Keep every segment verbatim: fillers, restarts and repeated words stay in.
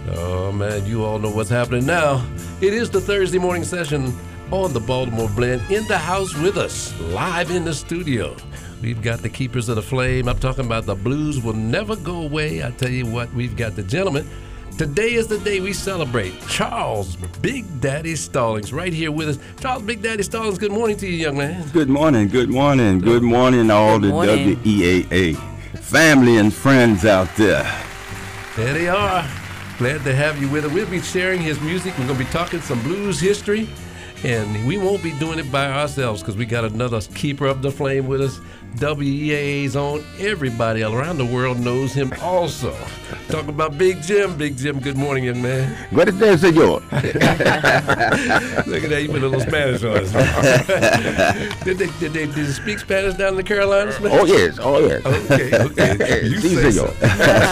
Oh, man, you all know what's happening now. It is the Thursday morning session on the Baltimore Blend. In the house with us, live in the studio. We've got the keepers of the flame. I'm talking about the blues will never go away. I tell you what, we've got the gentleman. Today is the day we celebrate Charles Big Daddy Stallings right here with us. Charles Big Daddy Stallings, good morning to you, young man. Good morning, good morning, good morning, all Good the morning. W E A A family and friends out there. There they are. Glad to have you with us. We'll be sharing his music. We're going to be talking some blues history. And we won't be doing it by ourselves because we got another keeper of the flame with us. W E A A's own. Everybody around the world knows him also. Talk about Big Jim. Big Jim, good morning, young man. Buenos días, señor. Look at that, you put a little Spanish on us. did, they, did, they, did they speak Spanish down in the Carolinas, man? Oh, yes, oh, yes. Okay, okay. You Si, say señor.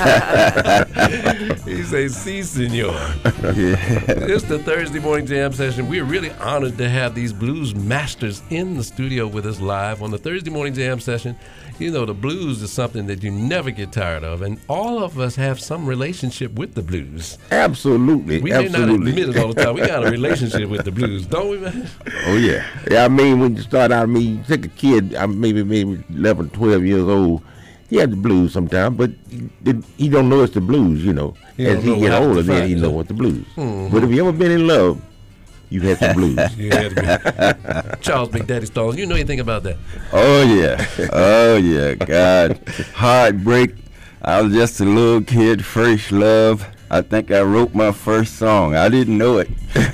so. He says, si, senor. It's the Thursday morning jam session. We're really honored to have these blues masters in the studio with us live on the Thursday morning jam session. You know, the blues is something that you never get tired of, and all of us have some relationship with the blues. Absolutely, We may absolutely. not admit it all the time. We got a relationship with the blues, don't we, man? Oh, yeah. Yeah, I mean, when you start out, I mean, you take a kid, I maybe maybe eleven, twelve years old, he had the blues sometimes, but he, he don't know it's the blues, you know. He As don't he know get how to older, then define he it. know what the blues. Mhm. But if you ever been in love, you've had the blues. You had to be. Charles Big Daddy Stallings, you know anything about that? Oh yeah, oh yeah, God, heartbreak. I was just a little kid, first love. I think I wrote my first song. I didn't know it.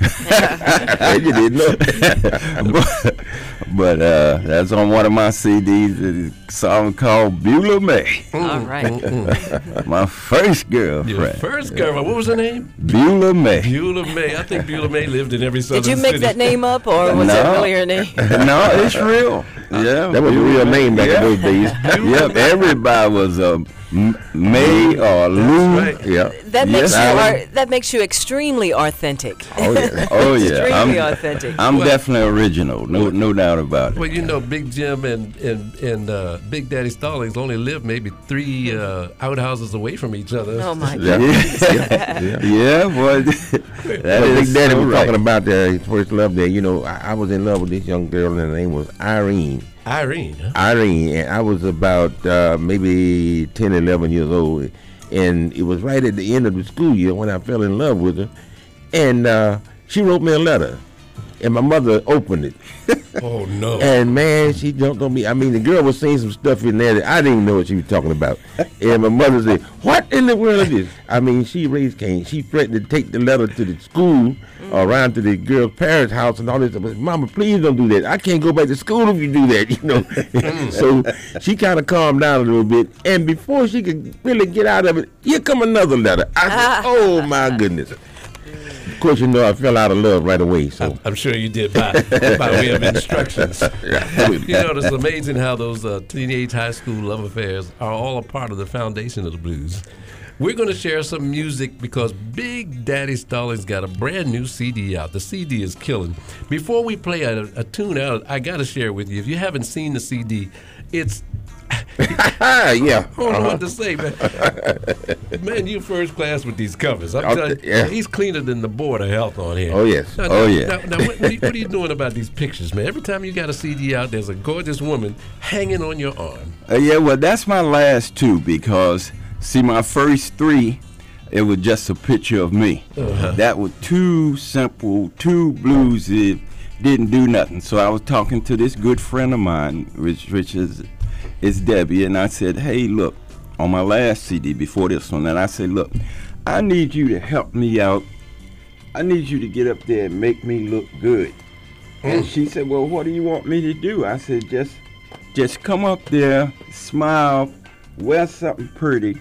You didn't know. but but uh, that's on one of my C Ds. It's a song called Beulah May. All right. My first Your girlfriend. first girl, what was her name? Beulah May. Beulah May. I think Beulah May lived in every southern Did you make city. that name up, or was that No. really her name? No, it's real. Yeah, That was a real name back yeah. in those days. Yep, everybody was a M- May or Lou. right. Yeah. That makes Yes, you Alan. ar- that makes you extremely authentic. Oh, yeah. Oh yeah, Extremely I'm, authentic. I'm Well- definitely original. No, no doubt about it. Well, you know, Big Jim and and and uh, Big Daddy Stallings only live maybe three uh, outhouses away from each other. Oh my Yeah. God. yeah. yeah. Yeah, boy, that Well, is Big Daddy so was right. talking about uh, his first love there. You know, I, I was in love with this young girl, and her name was Irene. Irene, huh? Irene, and I was about uh, maybe ten, eleven years old, and it was right at the end of the school year when I fell in love with her, and uh, she wrote me a letter, and my mother opened it, Oh no! and man, she jumped on me. I mean, the girl was saying some stuff in there that I didn't even know what she was talking about, and my mother said, "What in the world is this?" I mean, she raised Cain. She threatened to take the letter to the school, around to the girl's parents' house, and all this. But Mama, please don't do that. I can't go back to school if you do that, you know. So she kind of calmed down a little bit, and before she could really get out of it, here come another letter. I said, "Oh my goodness." Of course, you know I fell out of love right away. So I'm, I'm sure you did by, by way of instructions. You know, it's amazing how those uh, teenage high school love affairs are all a part of the foundation of the blues. We're going to share some music because Big Daddy Stallings got a brand new C D out. The C D is killing. Before we play a, a tune out, I got to share with you. If you haven't seen the C D, it's yeah. I don't know uh-huh. what to say, man. Man, you first class with these covers. I'm Oh, telling you, yeah. he's cleaner than the Board of Health on here. Oh, yes. Now, Oh, now- yeah. Now, now what, what, are you, what are you doing about these pictures, man? Every time you got a C D out, there's a gorgeous woman hanging on your arm. Uh, yeah, well, that's my last two because, see, my first three, it was just a picture of me. Uh-huh. That was too simple, too bluesy, didn't do nothing. So I was talking to this good friend of mine, which, which is, is Debbie, and I said, hey, look, on my last C D before this one, and I said, look, I need you to help me out. I need you to get up there and make me look good. And she said, well, what do you want me to do? I said, just just come up there, smile, wear something pretty.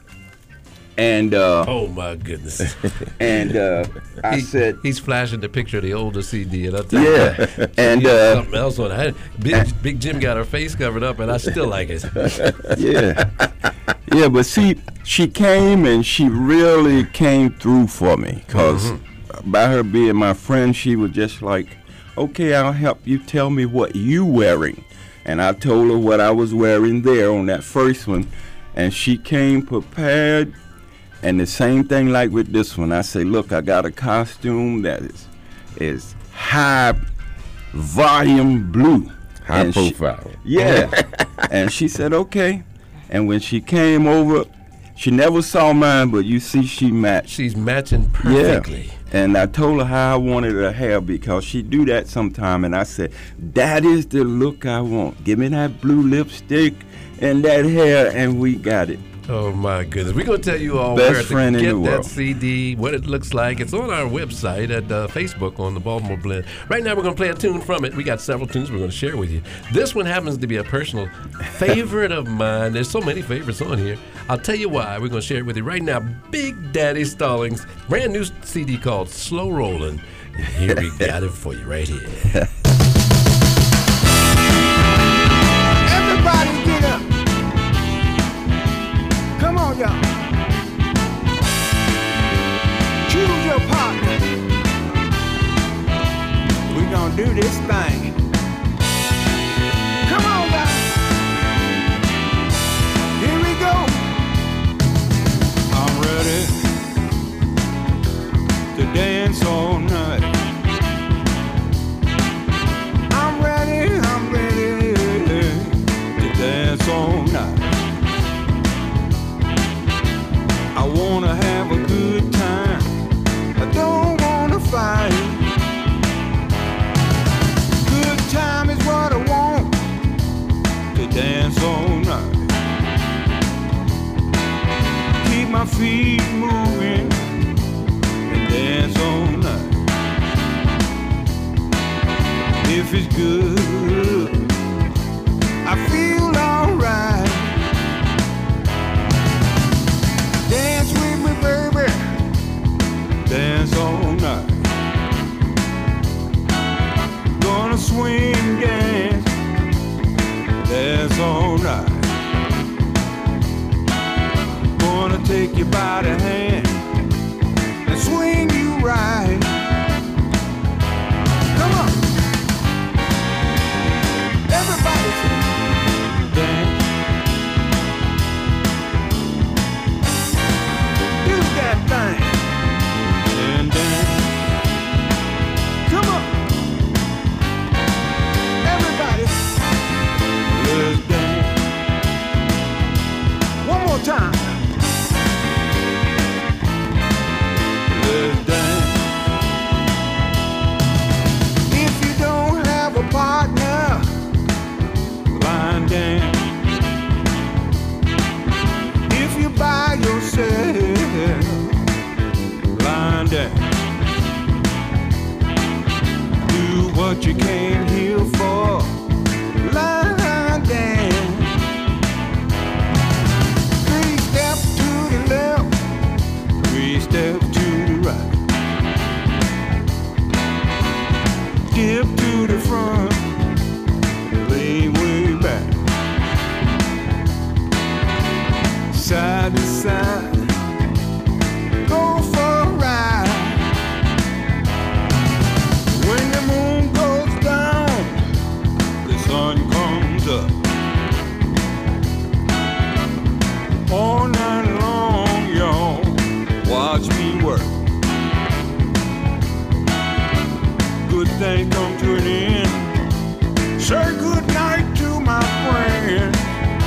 And uh, Oh, my goodness. and uh, I He- said, he's flashing the picture of the older C D, and I tell you, yeah. And he had uh, something else on it. I- Big, Big Jim got her face covered up, and I still like it. yeah, yeah. But see, she came and she really came through for me, cause by her being my friend, she was just like, okay, I'll help you. Tell me what you wearing. And I told her what I was wearing there on that first one, and she came prepared. And the same thing like with this one. I say, look, I got a costume that is is high volume blue. High and profile. She, yeah. And she said, okay. And when she came over, she never saw mine, but you see she matched. She's matching perfectly. Yeah. And I told her how I wanted her hair because she do that sometime. And I said, that is the look I want. Give me that blue lipstick and that hair, and we got it. Oh my goodness. We're going to tell you all Best where friend to in get the that world. C D, what it looks like. It's on our website at uh, Facebook on the Baltimore Blend. Right now we're going to play a tune from it. We got several tunes we're going to share with you. This one happens to be a personal favorite of mine. There's so many favorites on here. I'll tell you why. We're going to share it with you right now. Big Daddy Stallings, brand new C D called Slow Rollin'. And here we got it for you right here. Everybody get up. Come on, y'all. Choose your partner. We gonna do this thing. Come on, guys. Here we go. I'm ready to dance all night. I'm ready, I'm ready to dance all night. I wanna have a good time. I don't wanna fight. Good time is what I want, to dance all night. Keep my feet moving and dance all night. If it's good, I feel alright. Dance with me, baby. Dance all night. Gonna swing, dance. Dance all night. Gonna take you by the hand and swing you right. Come on. Everybody dance. Do that thing and dance. Come on, everybody, let's dance. One more time. Let's dance. If you don't have a partner, line dance. If you by yourself, line dance. Do what you came here for, line dance. Three steps to the left, three steps to the right. Dip to the front, lean way back. Side to side, go for a ride. When the moon goes down, the sun comes up. All night long, y'all, watch me work. Good thing come to an end. Say good night to my friend.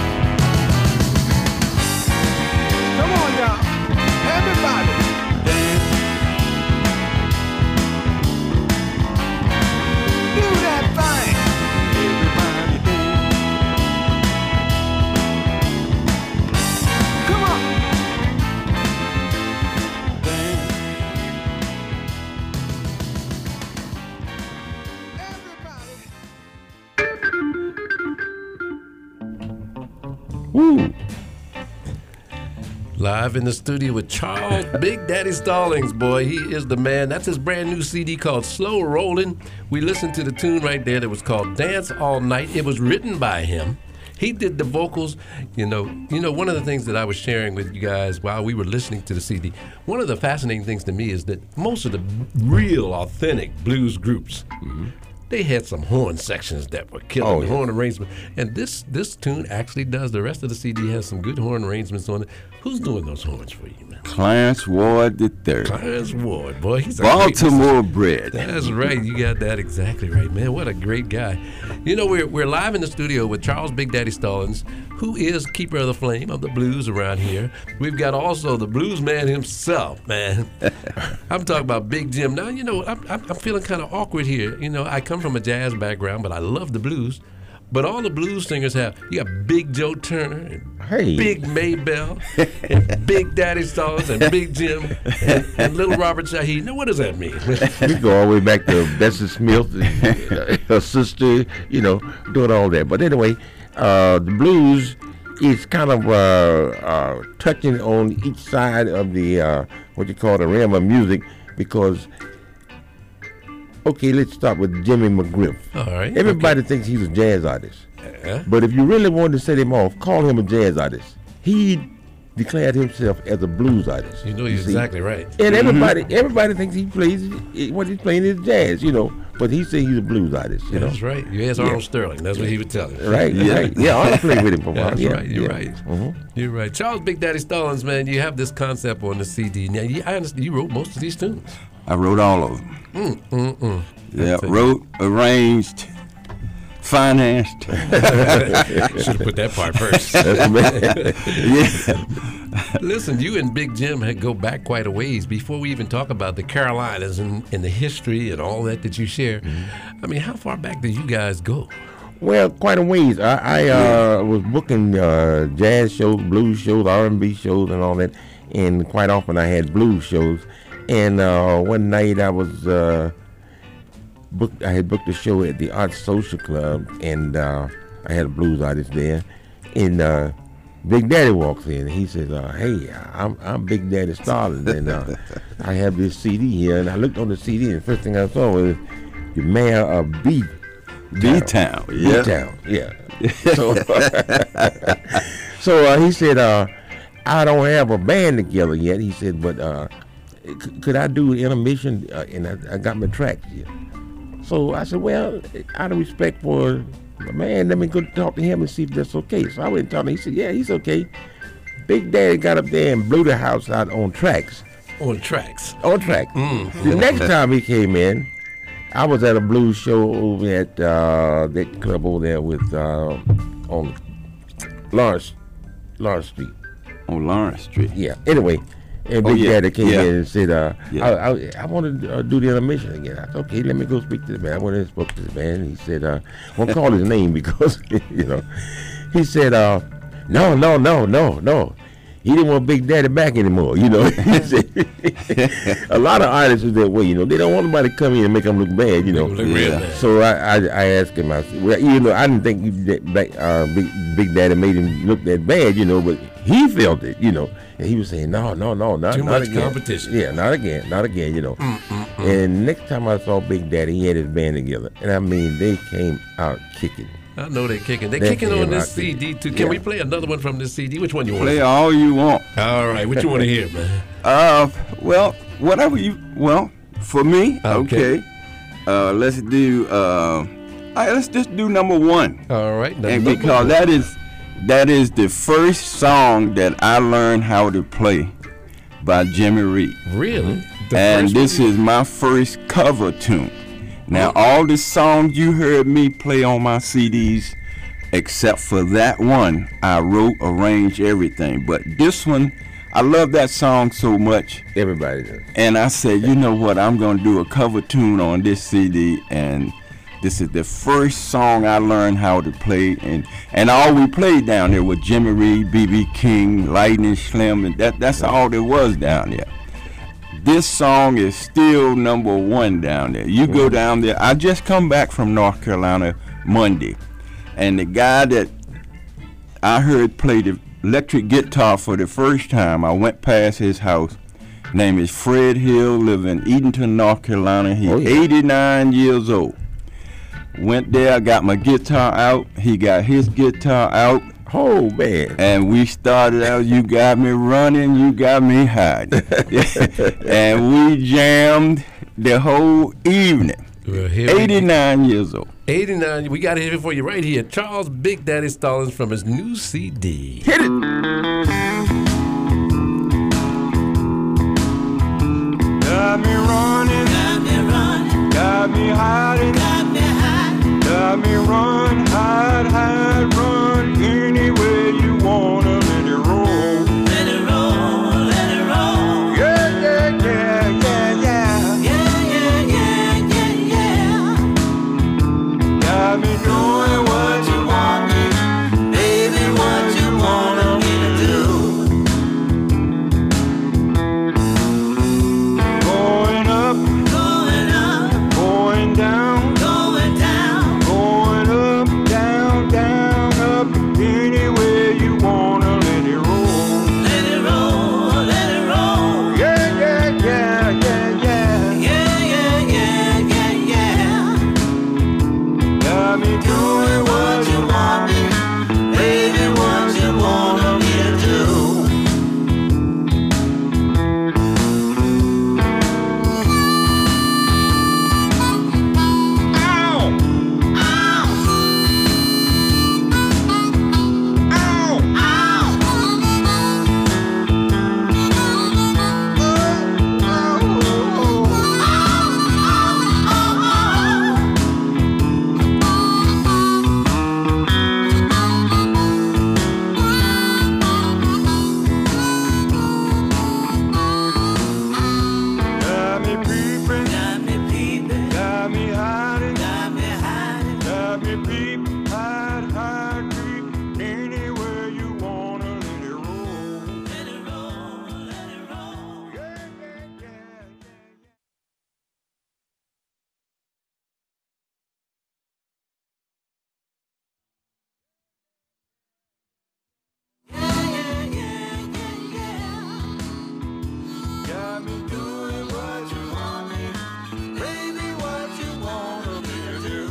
Come on, y'all. Everybody, dance. Do that thing. Everybody dance. Come on. Dance. Everybody. Woo. Live in the studio with Charles Big Daddy Stallings, boy. He is the man. That's his brand new C D called Slow Rollin'. We listened to the tune right there that was called Dance All Night. It was written by him. He did the vocals. You know, you know, one of the things that I was sharing with you guys while we were listening to the C D, one of the fascinating things to me is that most of the real, authentic blues groups, mm-hmm. they had some horn sections that were killing, Oh, yeah. horn arrangements. And this this tune actually does. The rest of the C D has some good horn arrangements on it. Who's doing those horns for you, man? Clarence Ward the third. Clarence Ward, boy. He's a great Baltimore bred. That's right. You got that exactly right, man. What a great guy. You know, we're, we're live in the studio with Charles Big Daddy Stallings, who is Keeper of the Flame of the blues around here. We've got also the blues man himself, man. I'm talking about Big Jim. Now, you know, I'm, I'm, I'm feeling kind of awkward here. You know, I come from a jazz background, but I love the blues. But all the blues singers have, you got Big Joe Turner, and Hey. Big Maybell, and Big Daddy Stallings, and Big Jim, and, and Little Robert Shaheed. Now, what does that mean? We go all the way back to Bessie Smith, and her sister, you know, doing all that. But anyway, uh, the blues is kind of uh, uh, touching on each side of the, uh, what you call the realm of music, because, okay, let's start with Jimmy McGriff. All right. Everybody thinks he's a jazz artist. Yeah. But if you really wanted to set him off, call him a jazz artist. He declared himself as a blues artist. You know, you're see? exactly right. And everybody, everybody thinks he plays what he's playing is jazz, you know. But he said he's a blues artist, you know. That's right. You asked Arnold Sterling. That's what he would tell you. Right, Yeah. right. Yeah, I played with him for a while. That's yeah, right. You're yeah. right. Mhm. You're right. Charles Big Daddy Stallings, man, you have this concept on the C D. Now, you, I understand you wrote most of these tunes. I wrote all of them. Mm, mm, mm. Yeah, wrote, arranged, financed. Should have put that part first. Yeah. Listen, you and Big Jim had go back quite a ways before we even talk about the Carolinas and, and the history and all that that you share. Mm-hmm. I mean, how far back did you guys go? Well, quite a ways. I, I uh, was booking uh, jazz shows, blues shows, R and B shows, and all that. And quite often I had blues shows. And uh, one night I was uh, booked. I had booked a show at the Art Social Club, and uh, I had a blues artist there. And uh, Big Daddy walks in. He says, uh, "Hey, I'm I'm Big Daddy Stallings, and uh, I have this C D here." And I looked on the C D, and the first thing I saw was the mayor of B. B-Town. Yeah. B-Town, yeah. So, so uh, he said, uh, "I don't have a band together yet." He said, "But uh, c- could I do intermission?" Uh, and I, I got my tracks here. So I said, "Well, out of respect for the man, let me go talk to him and see if that's okay." So I went and talked to him. He said, "Yeah, he's okay." Big Daddy got up there and blew the house out on tracks. On tracks. On track. Mm. The next time he came in, I was at a blues show over at uh, that club over there with uh, on Lawrence Lawrence Street. On Lawrence Street. Yeah. Anyway, and Oh, Big yeah, Daddy came yeah. in and said, uh, Yeah. I, I, I want to uh, do the intermission again. I said, "Okay, let me go speak to the man." I went and spoke to the man. He said, uh, I won't call his name because, you know, he said, uh, no, no, no, no, no. He didn't want Big Daddy back anymore, you know. He said, a lot of artists is that way, you know. They don't want nobody to come in and make them look bad, you know. Look real Yeah. bad. So I, I, I asked him, I said, well, you know, I didn't think he, that, that, uh, Big, Big Daddy made him look that bad, you know, but he felt it, you know. And he was saying, no, no, no, not, Too not much again. competition. Yeah, not again, not again, you know. Mm, mm, mm. And next time I saw Big Daddy, he had his band together. And I mean, they came out kicking. I know they're kicking. They're They kicking on came this out C D too. Can Yeah. we play another one from this C D? Which one you want? Play all you want. All right, what you want to hear, man? Uh, well, whatever you, well, for me, Okay. okay. Uh, let's do, uh, all right, let's just do number one. All right. the And number because one. that is, that is the first song that I learned how to play by Jimmy Reed. Really? The And first this one? is my first cover tune. Now, all the songs you heard me play on my C Ds, except for that one, I wrote, arranged everything. But this one, I love that song so much. Everybody does. And I said, you know what, I'm going to do a cover tune on this C D. And this is the first song I learned how to play. And, and all we played down there was Jimmy Reed, B B King, Lightning Slim, and that, that's all there was down there. This song is still number one down there. You go down there. I just come back from North Carolina Monday. And the guy that I heard play the electric guitar for the first time, I went past his house. Name is Fred Hill, live in Edenton, North Carolina. He's Oh, yeah. eighty-nine years old. Went there, I got my guitar out. He got his guitar out. Oh, man. And we started out, you got me running, you got me hiding. And we jammed the whole evening. Well, here we- eighty-nine years old. eighty-nine. We got it here for you right here. Charles Big Daddy Stallings from his new C D. Hit it. Got me running, got me running, got me hiding, got me hiding, got me run, hide, hide, run, anywhere you wanna let it roll, let it roll, let it roll. Yeah, yeah, yeah, yeah, yeah, yeah, yeah, yeah, yeah, yeah. Got me doing what you want me, baby, what you wanna me to do. Going up, going up, going down, going down, going up, down, down, up, anywhere you wanna let it roll, let it roll, let it roll. Yeah, yeah, yeah, yeah, yeah, yeah, yeah, yeah, yeah, yeah. Got me doing what you want me, baby, what you wanna me to do. Got me peeping, got me peeping, got me hiding, got me hiding, got me peep, hide, hide, creep, anywhere you wanna let it roll, let it roll, let it roll. Yeah, yeah, yeah, yeah. Got me doing what you want me, baby, what you wanna me to do.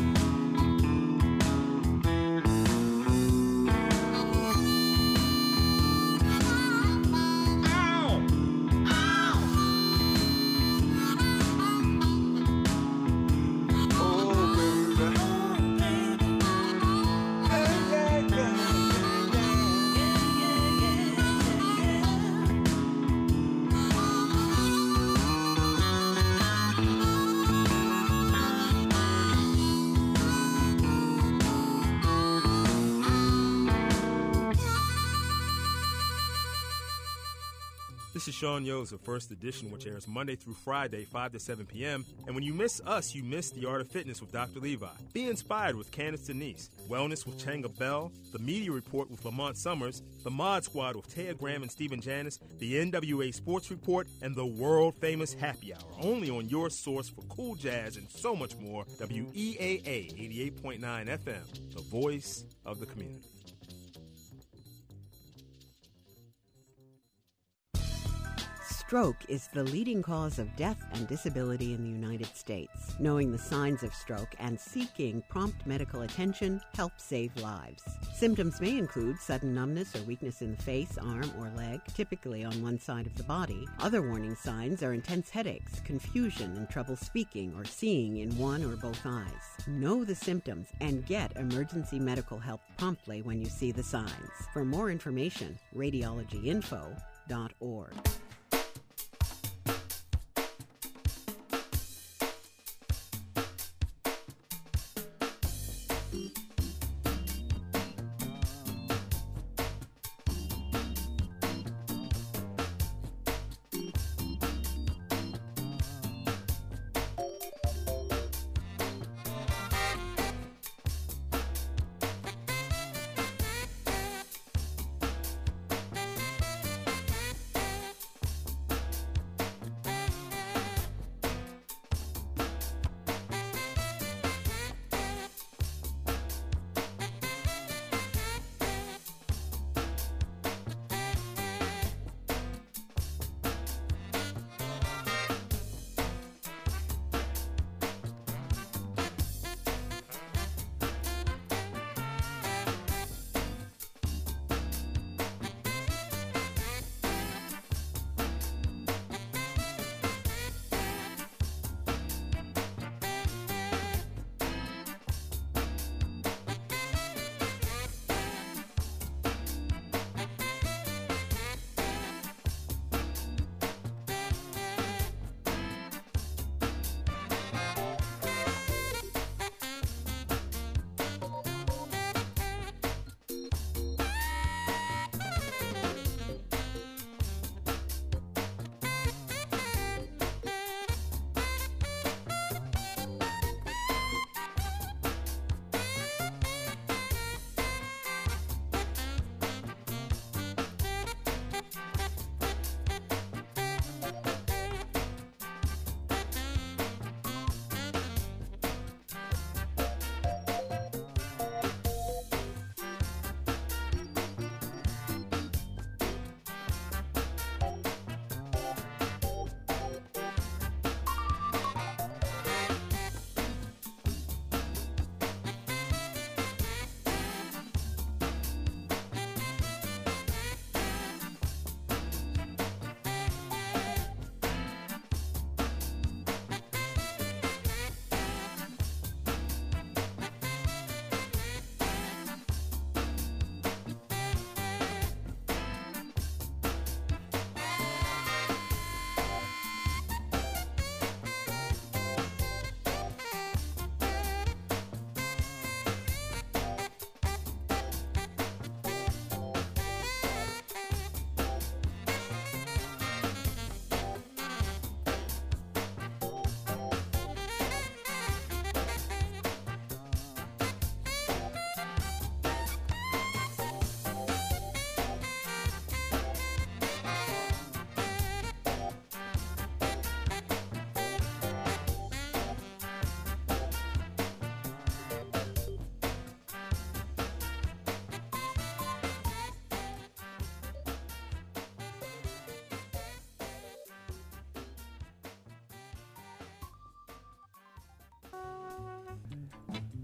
Ow! Ow! Oh, baby. Yeah, yeah, yeah, yeah, yeah. This is Sean Yo's of First Edition, which airs Monday through Friday, five to seven p.m. And when you miss us, you miss The Art of Fitness with Doctor Levi. Be inspired with Candace Denise, Wellness with Changa Bell, The Media Report with Lamont Summers, The Mod Squad with Taya Graham and Stephen Janis, The N W A Sports Report, and the world-famous Happy Hour, only on your source for cool jazz and so much more, W E A A eighty-eight point nine F M, the voice of the community. Stroke is the leading cause of death and disability in the United States. Knowing the signs of stroke and seeking prompt medical attention helps save lives. Symptoms may include sudden numbness or weakness in the face, arm, or leg, typically on one side of the body. Other warning signs are intense headaches, confusion, and trouble speaking or seeing in one or both eyes. Know the symptoms and get emergency medical help promptly when you see the signs. For more information, radiology info dot org.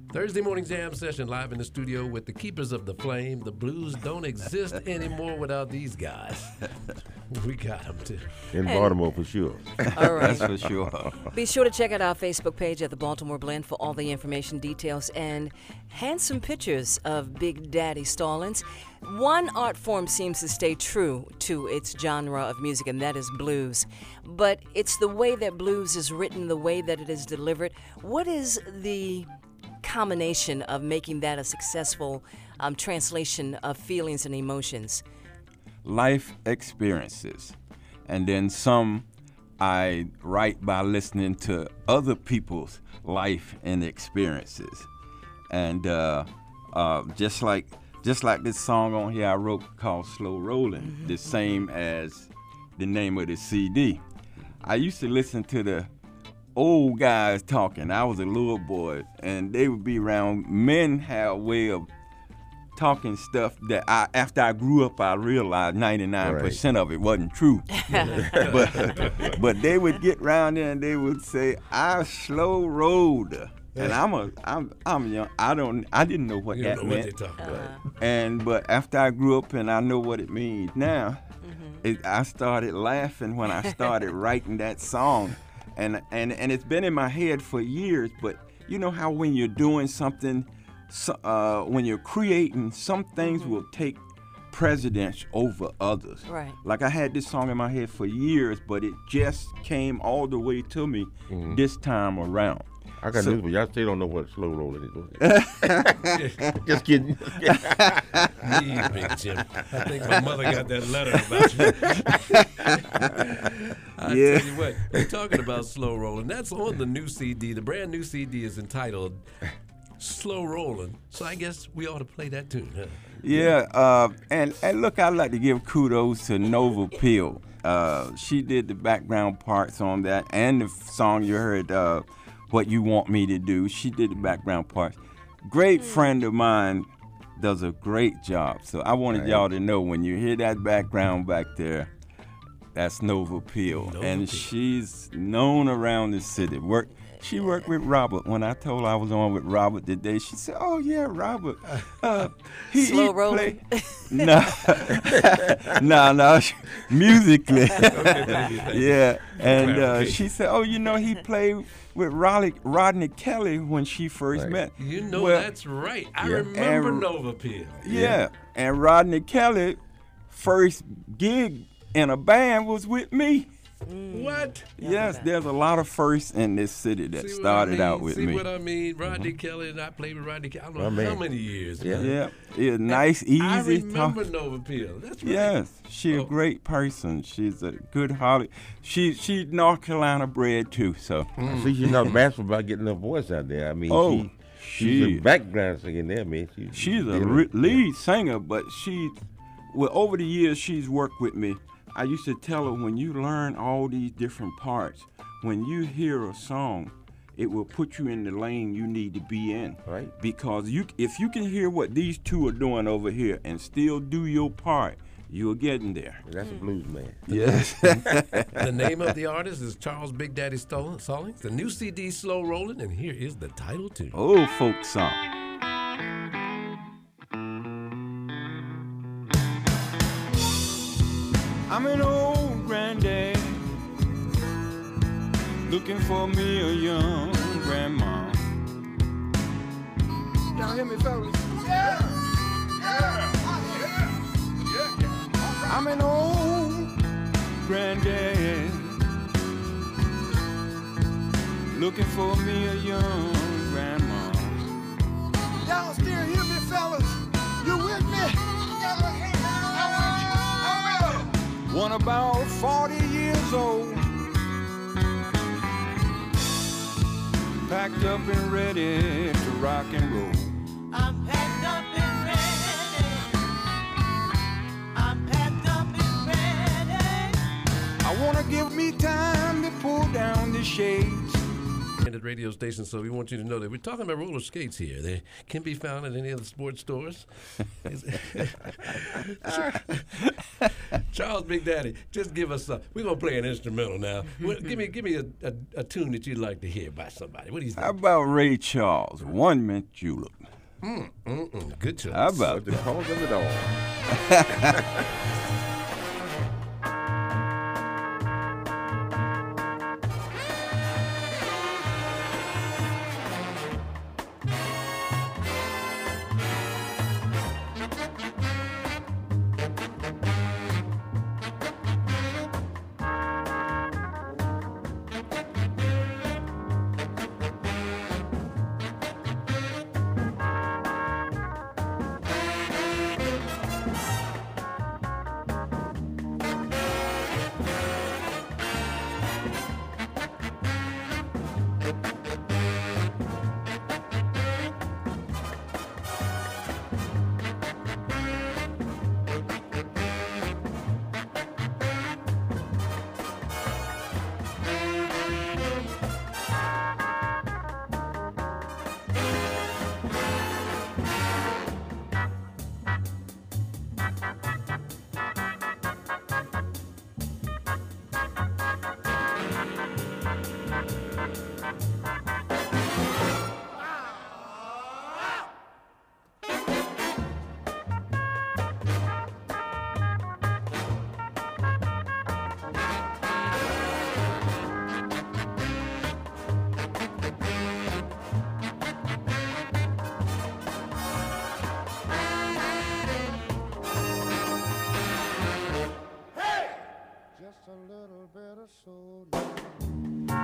Thursday morning jam session live in the studio with the keepers of the flame. The blues don't exist anymore without these guys. We got them too. In Baltimore for sure. All right. That's for sure. Be sure to check out our Facebook page at the Baltimore Blend for all the information, details, and handsome pictures of Big Daddy Stallings. One art form seems to stay true to its genre of music, and that is blues. But it's the way that blues is written, the way that it is delivered. What is the combination of making that a successful um, translation of feelings and emotions? Life experiences. And then some I write by listening to other people's life and experiences. And uh, uh, just like just like this song on here I wrote called Slow Rolling, mm-hmm. the same as the name of the C D. I used to listen to the old guys talking. I was a little boy, and they would be around. Men have a way of talking stuff that I, after I grew up, I realized ninety-nine percent right. of it wasn't true. but but they would get around there and they would say, "I slow rolled," and I'm a I'm I'm young. I don't I didn't know what you that don't know meant. what they're talking about. Uh-huh. And but after I grew up and I know what it means now, Mm-hmm. it, I started laughing when I started writing that song. And, and and it's been in my head for years, but you know how when you're doing something, so, uh, when you're creating, some things Mm-hmm. will take precedence over others. Right. Like I had this song in my head for years, but it just came all the way to me Mhm. this time around. I got So- news, but y'all still don't know what slow rolling is. Just kidding. Me, Big Jim. I think my mother got that letter about you. I Yeah. tell you what, we're talking about Slow Rolling. That's on the new C D. The brand new C D is entitled Slow Rolling. So I guess we ought to play that tune, huh? Yeah, uh, and, and look, I'd like to give kudos to Nova Peel. Uh, she did the background parts on that, and the f- song you heard, uh, What You Want Me to Do. She did the background parts. Great friend of mine does a great job. So I wanted Right. y'all to know when you hear that background back there, that's Nova Peel. Nova and Peel. she's known around the city. Work. She worked with Robert. When I told her I was on with Robert today, she said, "Oh yeah, Robert. Uh, he, Slow he rolling? play- No, no, no. she- Musically, yeah. And uh, Clarification. she said, "Oh, you know, he played with Rodney, Rodney Kelly when she first Right. met." You know Well, that's right. I Yeah. remember And- Nova Peel. Yeah. And Rodney Kelly first gig in a band was with me. What? Yes, there's a lot of firsts in this city that See what I started mean? out with See me. what I mean? Rodney Kelly and I played with Rodney Kelly. I don't know My how man. many years. Yeah. Yeah, yeah, nice, easy. I talk- remember Nova Peel. That's right. Yes, she's Oh. a great person. She's a good Holly. She she's North Carolina bred too. So I see she's not bashful about getting her voice out there. I mean, Oh, she, she's she- a background singer there, man. She, she's a yeah. re- lead singer, but she, well, over the years she's worked with me. I used to tell her, when you learn all these different parts, when you hear a song, it will put you in the lane you need to be in. Right. Because you, if you can hear what these two are doing over here and still do your part, you're getting there. That's a blues man. Yes. The name of the artist is Charles Big Daddy Stoll- Stallings. The new C D, Slow Rolling, and here is the title tune. Old folk song. I'm an old granddad looking for me a young grandma. Y'all hear me, fellas? Yeah, yeah, yeah, yeah. I'm an old granddad looking for me a young grandma. Y'all still hear me, fellas? You with me? One about forty years old, packed up and ready to rock and roll. I'm packed up and ready. I'm packed up and ready. I wanna give me time to pull down the shades. independent radio station, so we want you to know that we're talking about roller skates here. They can be found at any of the sports stores. Charles Big Daddy, just give us a. We're gonna play an instrumental now. What, give me, give me a, a, a tune that you'd like to hear by somebody. What do you think? How about Ray Charles, One Mint Julep? Mm, mm, mm. Good choice. How about The cause of it all. Just a little bit of soda.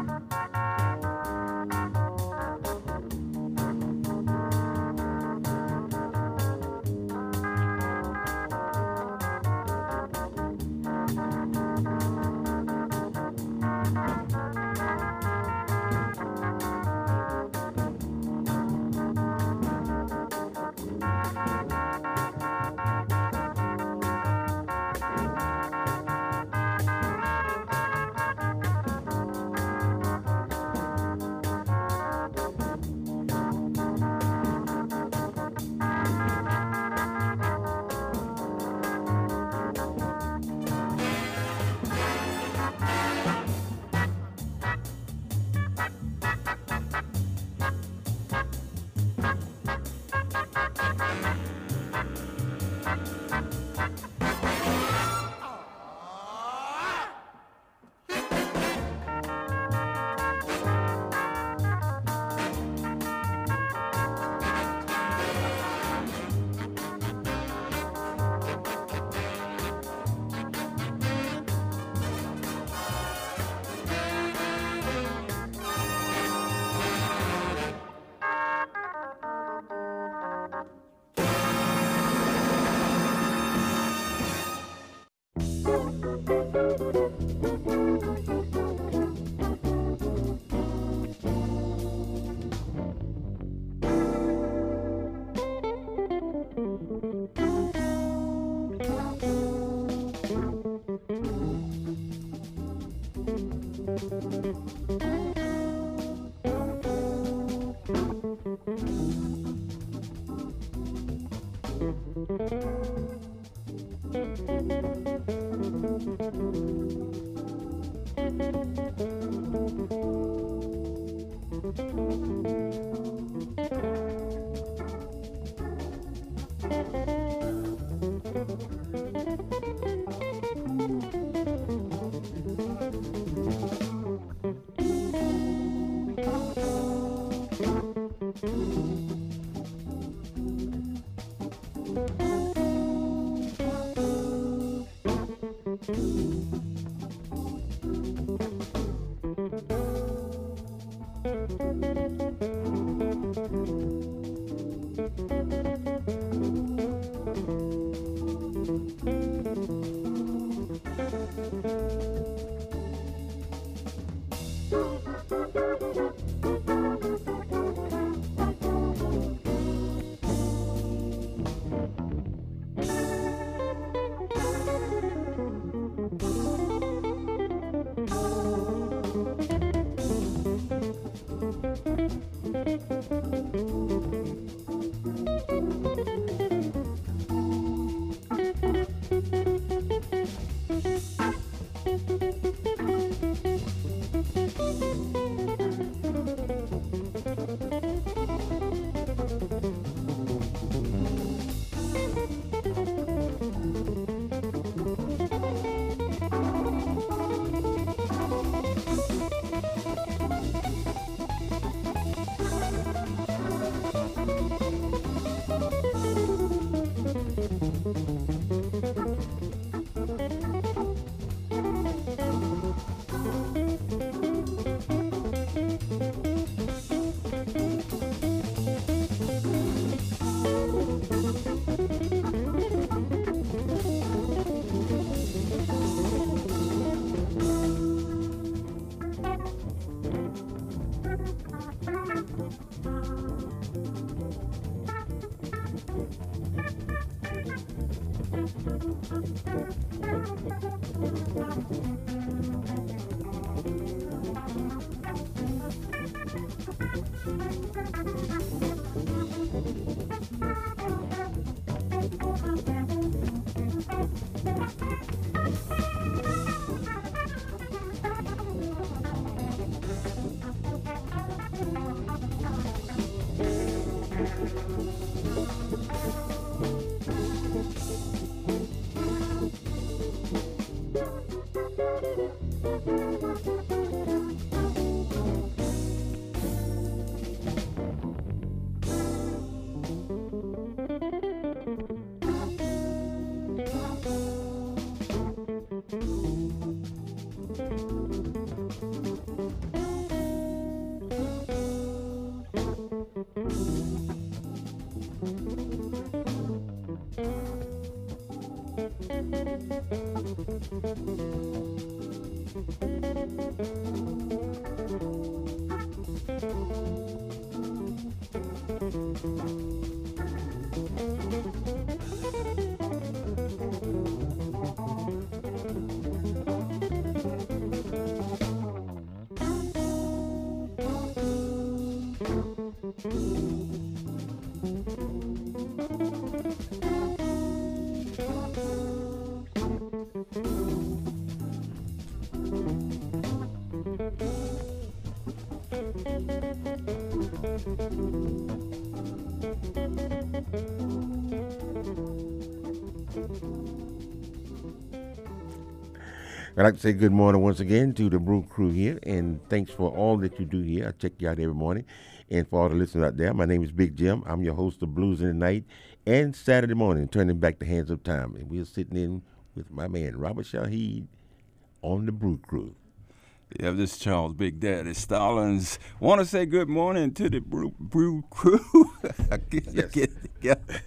I'd like to say good morning once again to the Brew Crew here, and thanks for all that you do here. I check you out every morning. And for all the listeners out there, my name is Big Jim. I'm your host of Blues in the Night and Saturday morning, turning back the hands of time. And we're sitting in with my man, Robert Shaheed, on the Brew Crew. Yeah, this is Charles Big Daddy Stallings. Want to say good morning to the Brew, brew Crew. I get, Yes. get together.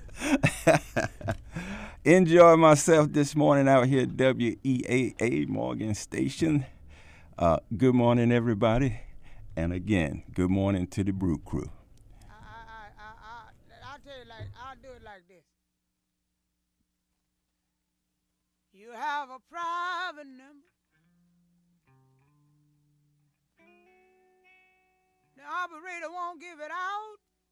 Enjoy myself this morning out here at W E A A Morgan Station. Uh, good morning, everybody. And again, good morning to the Brew Crew. I, I, I, I, I'll tell you like, I'll do it like this. You have a private number. The operator won't give it out.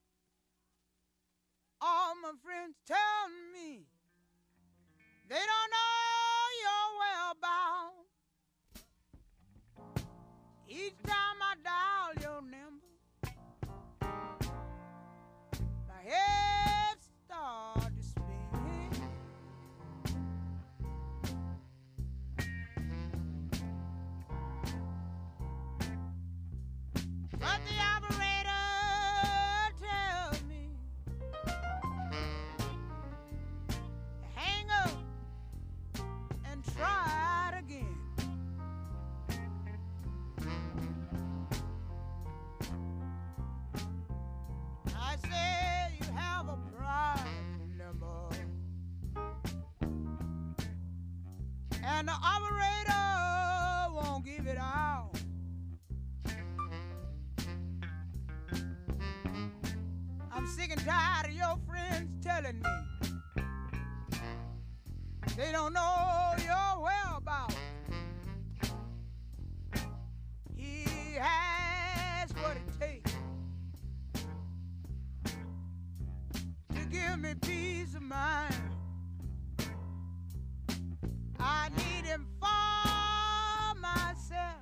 All my friends tell me they don't know your whereabouts. Each time I dial your number, my head starts to spin. But the operator tells me, hang up and try it again. I say you have a private number, and the operator won't give it out. I'm sick and tired of your friends telling me they don't know your whereabouts. He has what it takes to give me peace of mind. I need him for myself.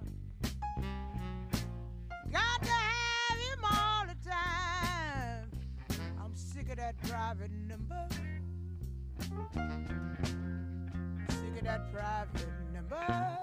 Got to have him all the time. I'm sick of that private number. Sick of that private number.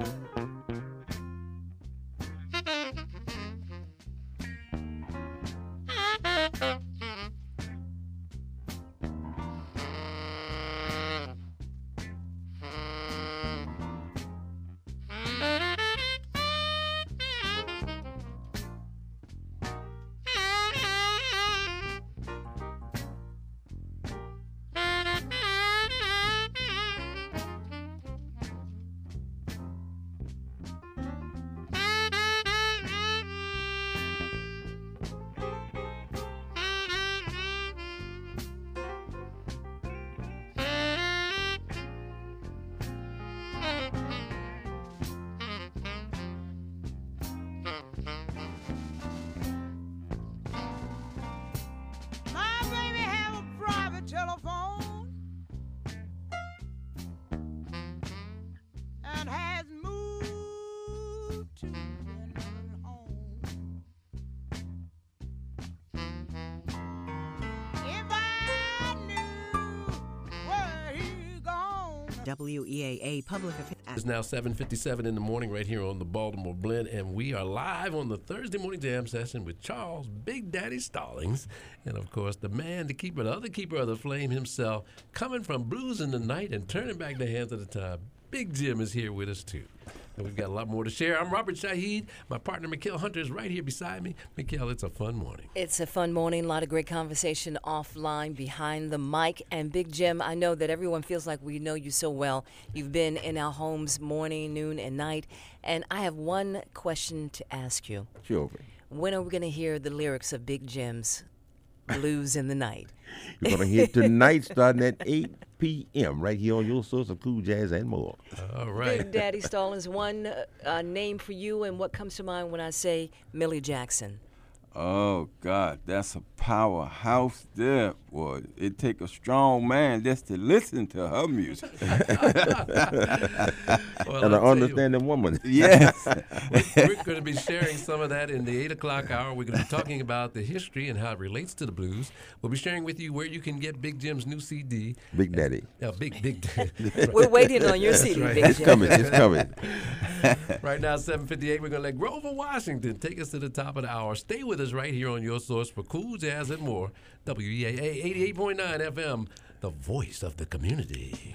children home. If I knew where he gone. W E A A Public Affairs. It's now seven fifty-seven in the morning right here on the Baltimore Blend, and we are live on the Thursday morning jam session with Charles Big Daddy Stallings, and of course the man, the keeper, the other keeper of the flame himself, coming from blues in the night and turning back the hands of the time. Big Jim is here with us too. And we've got a lot more to share. I'm Robert Shaheed. My partner, Mikhail Hunter, is right here beside me. Mikhail, it's a fun morning. It's a fun morning. A lot of great conversation offline behind the mic. And Big Jim, I know that everyone feels like we know you so well. You've been in our homes morning, noon, and night. And I have one question to ask you. Sure. When are we going to hear the lyrics of Big Jim's Blues in the Night? You're going to hear tonight starting at eight p.m. right here on your source of cool jazz and more. All right. Big Daddy Stallings, one uh, uh, name for you, and what comes to mind when I say Millie Jackson? Oh, God, that's a powerhouse there, boy. It take a strong man just to listen to her music. Well, And I'll an understanding woman. Yes. We're going to be sharing some of that in the eight o'clock hour. We're going to be talking about the history and how it relates to the blues. We'll be sharing with you where you can get Big Jim's new C D. Big Daddy. Yeah, Big, Big Daddy. We're waiting on your C D, right. Big It's Jim. coming. It's coming. Right now, seven fifty-eight, we're going to let Grover Washington take us to the top of the hour. Stay with us right here on your source for cool jazz and more. W E A A eighty-eight point nine F M, the voice of the community.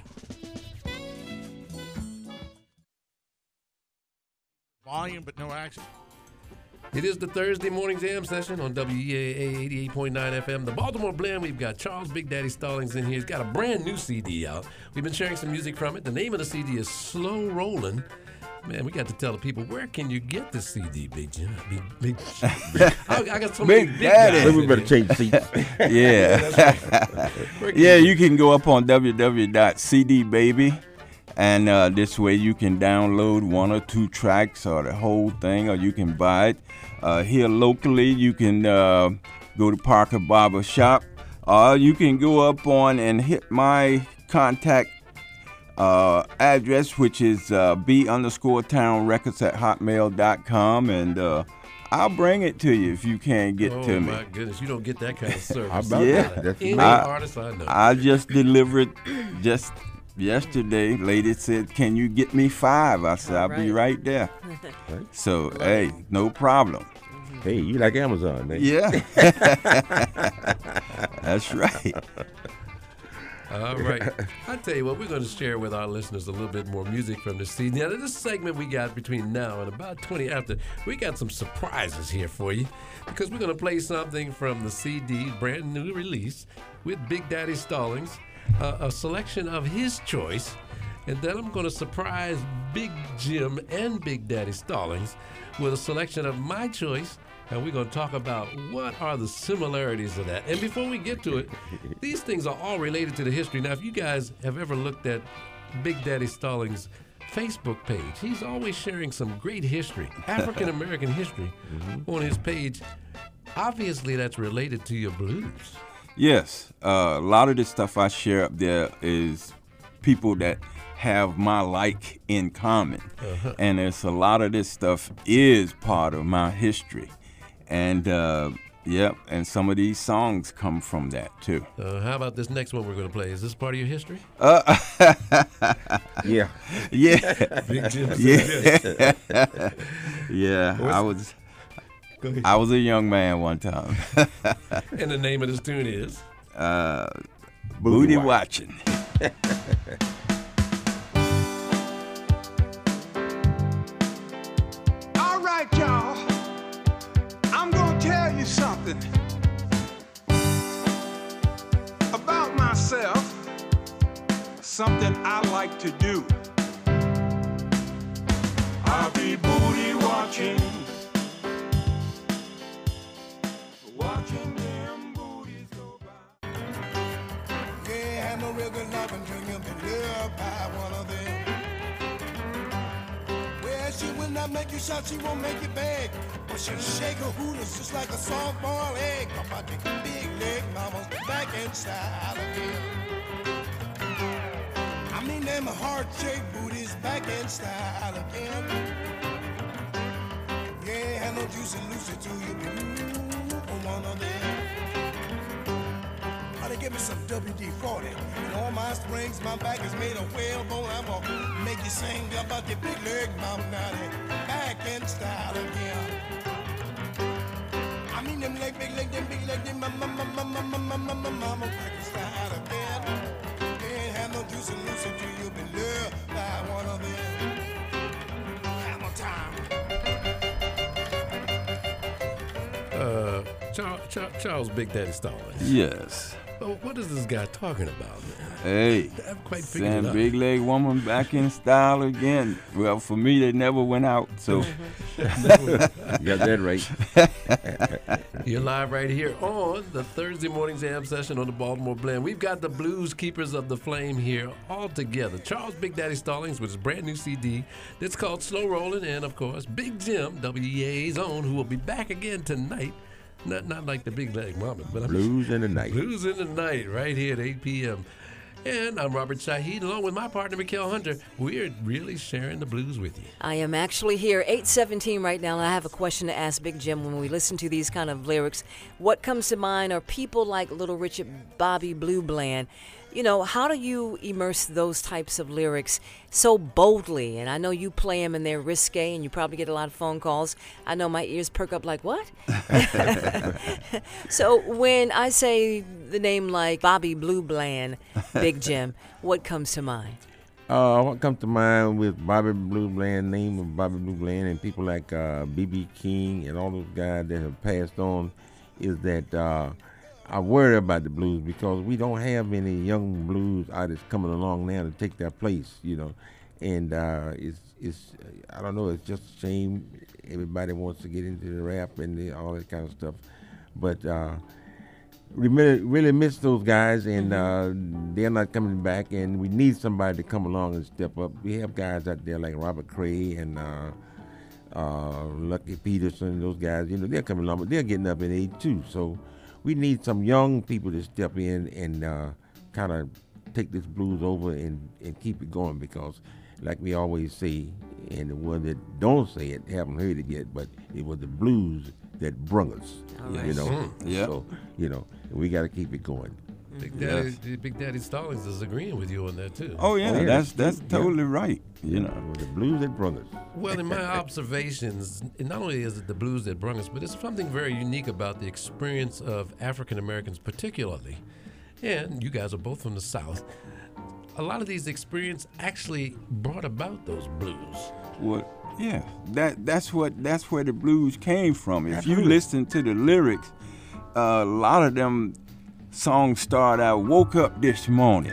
Volume, but no action. It is the Thursday morning jam session on W E A A eighty-eight point nine F M. The Baltimore Blend, we've got Charles Big Daddy Stallings in here. He's got a brand new C D out. We've been sharing some music from it. The name of the C D is Slow Rollin'. Man, we got to tell the people, where can you get this C D, Big Jim? Big, big, big I, I got so many Big big Daddy. guys Then we in better here. change seats. Yeah. Where can Yeah, you can go up on w w w dot c d baby, and uh, this way you can download one or two tracks or the whole thing, or you can buy it. Uh, here locally, you can uh, go to Parker Barber Shop, or you can go up on and hit my contact uh, address, which is uh, b underscore town records at hotmail dot com, and uh, I'll bring it to you if you can't get Oh, to me. my goodness. You don't get that kind of service. How about Yeah. that? That's Any amazing. I- artist I know. I just delivered just yesterday. Lady said, "Can you get me five?" I said, "I'll be right. right there." So, hey, no problem. Hey, you like Amazon, man. Yeah. That's right. All right. I tell you what, we're going to share with our listeners a little bit more music from the C D. Now, this segment we got between now and about twenty after, we got some surprises here for you because we're going to play something from the C D, brand new release, with Big Daddy Stallings, uh, a selection of his choice. And then I'm going to surprise Big Jim and Big Daddy Stallings with a selection of my choice. And we're going to talk about what are the similarities of that. And before we get to it, these things are all related to the history. Now, if you guys have ever looked at Big Daddy Stallings' Facebook page, he's always sharing some great history, African-American history, on his page. Obviously, that's related to your blues. Yes, uh, a lot of the stuff I share up there is people that have my like in common, and it's a lot of this stuff is part of my history, and uh, yep, and some of these songs come from that too. Uh, how about this next one we're going to play? Is this part of your history? Uh, Yeah. yeah, Big Jim said yeah, yes. yeah. I was Go ahead. I was a young man one time. And the name of this tune is? uh, Booty booty watch. watching. All right, y'all. I'm gonna tell you something about myself, something I like to do. I'll be booty watching, watching them booties go by. Yeah, have no real good love until you've been loved by one of them. Well, she will not make you shout, she won't make you beg, but she'll shake her hooters just like a softball egg. Papa take a big leg, mama's back and style again. I mean them heart-shaped booties back in style again. juicy Lucy too. You be ooh, one of them. Honey, give me some W D forty. And all my springs, my back is made of whalebone. I'm gonna make you sing about the big leg, mama. Now they back in style again. I mean them leg, big leg, them big leg, them mama, mama, mama, mama, mama, mama, back in style again. Can't have no juicy Lucy till you be loved by one of them. Hammer time. Uh, Charles, Charles, Charles Big Daddy Stallings. Yes. Oh, what is this guy talking about, man? Hey, I haven't quite figured Sam it out. Big Leg Woman back in style again. Well, for me, they never went out, so. You got that right. You're live right here on the Thursday morning jam session on the Baltimore Blend. We've got the Blues Keepers of the Flame here all together. Charles Big Daddy Stallings with his brand new C D that's called Slow Rollin', and of course, Big Jim, W E A's own, who will be back again tonight. Not not like the Big Leg Mama, but I'm Blues in the night. Blues in the night, right here at eight p.m. And I'm Robert Shaheed, along with my partner, Mikhail Hunter. We're really sharing the blues with you. I am actually here, eight seventeen right now, and I have a question to ask Big Jim. When we listen to these kind of lyrics, what comes to mind are people like Little Richard, Bobby Blue Bland. You know, how do you immerse those types of lyrics so boldly? And I know you play them and they're risque, and you probably get a lot of phone calls. I know my ears perk up like, what? So when I say the name like Bobby Blue Bland, Big Jim, what comes to mind? Uh, what comes to mind with Bobby Blue Bland, name of Bobby Blue Bland, and people like uh, B B King and all those guys that have passed on, is that uh, I worry about the blues because we don't have any young blues artists coming along now to take their place, you know. And uh, it's, it's, I don't know, it's just a shame. Everybody wants to get into the rap and the, all that kind of stuff. But uh, we really, really miss those guys, and uh, they're not coming back, and we need somebody to come along and step up. We have guys out there like Robert Cray and uh, uh, Lucky Peterson, those guys, you know, they're coming along, but they're getting up in age too. So we need some young people to step in and uh, kind of take this blues over and, and keep it going, because like we always say, and the one that don't say it haven't heard it yet, but it was the blues that brung us, All you know. Mm, yep. So, you know, we got to keep it going. Big Daddy, Big Daddy Stallings is agreeing with you on that too. Oh yeah, Oh, yeah. that's that's Yeah. totally right. You know. It was the blues that brung us. Well, in my observations, not only is it the blues that brung us, but it's something very unique about the experience of African Americans, particularly. And you guys are both from the South. A lot of these experiences actually brought about those blues. Well, yeah, that that's what that's where the blues came from. If you Absolutely. listen to the lyrics, uh, a lot of them songs start out, "Woke up this morning,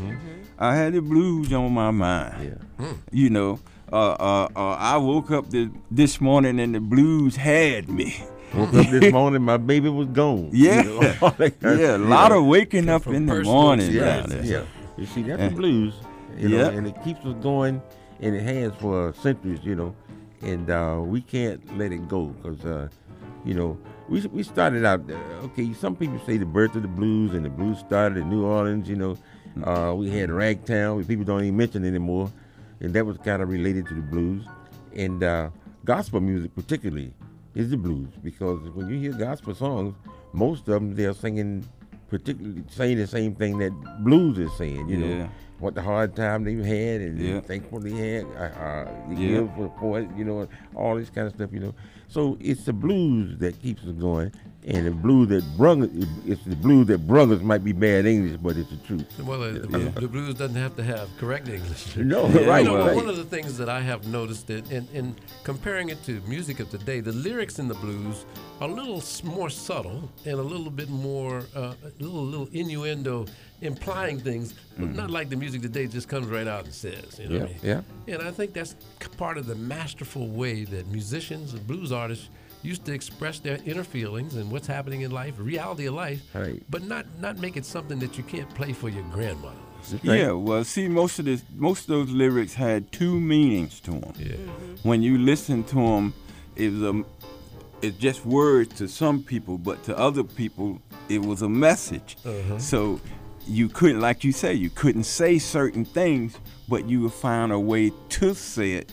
I had the blues on my mind." Yeah. You know, uh, uh, uh, I woke up the, this morning and the blues had me. Woke up this morning, my baby was gone. Yeah, You know, all that kind yeah, a you lot know. of waking up from in the personal morning. Yeah, down there. yeah. You see, that's Yeah. the blues, you know, Yeah. and it keeps us going, and it has for centuries, you know, and uh, we can't let it go because, uh, you know, we we started out, uh, okay, some people say the birth of the blues, and the blues started in New Orleans, you know. Uh, we had Ragtown, which people don't even mention anymore, and that was kind of related to the blues. And uh, gospel music particularly is the blues, because when you hear gospel songs, most of them, they're singing particularly saying the same thing that blues is saying, you Yeah. know, what the hard time they've had and Yeah. thankful they had, uh, uh, the Yeah. give for, for it, you know, all this kind of stuff, you know. So it's the blues that keeps us going, and the blues that brung it, it's the blues that brung us might be bad English, but it's the truth. Well, uh, the, Yeah. the blues doesn't have to have correct English. No, Yeah, right, You know, right. one of the things that I have noticed that in, in comparing it to music of today, the lyrics in the blues are a little s- more subtle and a little bit more, uh, a little, little innuendo, implying things, but not like the music today just comes right out and says. You know Yeah, what I mean? yeah. And I think that's c- part of the masterful way that musicians and blues artists used to express their inner feelings and what's happening in life, reality of life, Right. but not not make it something that you can't play for your grandmother. Yeah, well, see, most of this, most of those lyrics had two meanings to them. Yeah. When you listen to them, it was a, it's just words to some people, but to other people, it was a message. So you couldn't, like you say, you couldn't say certain things, but you would find a way to say it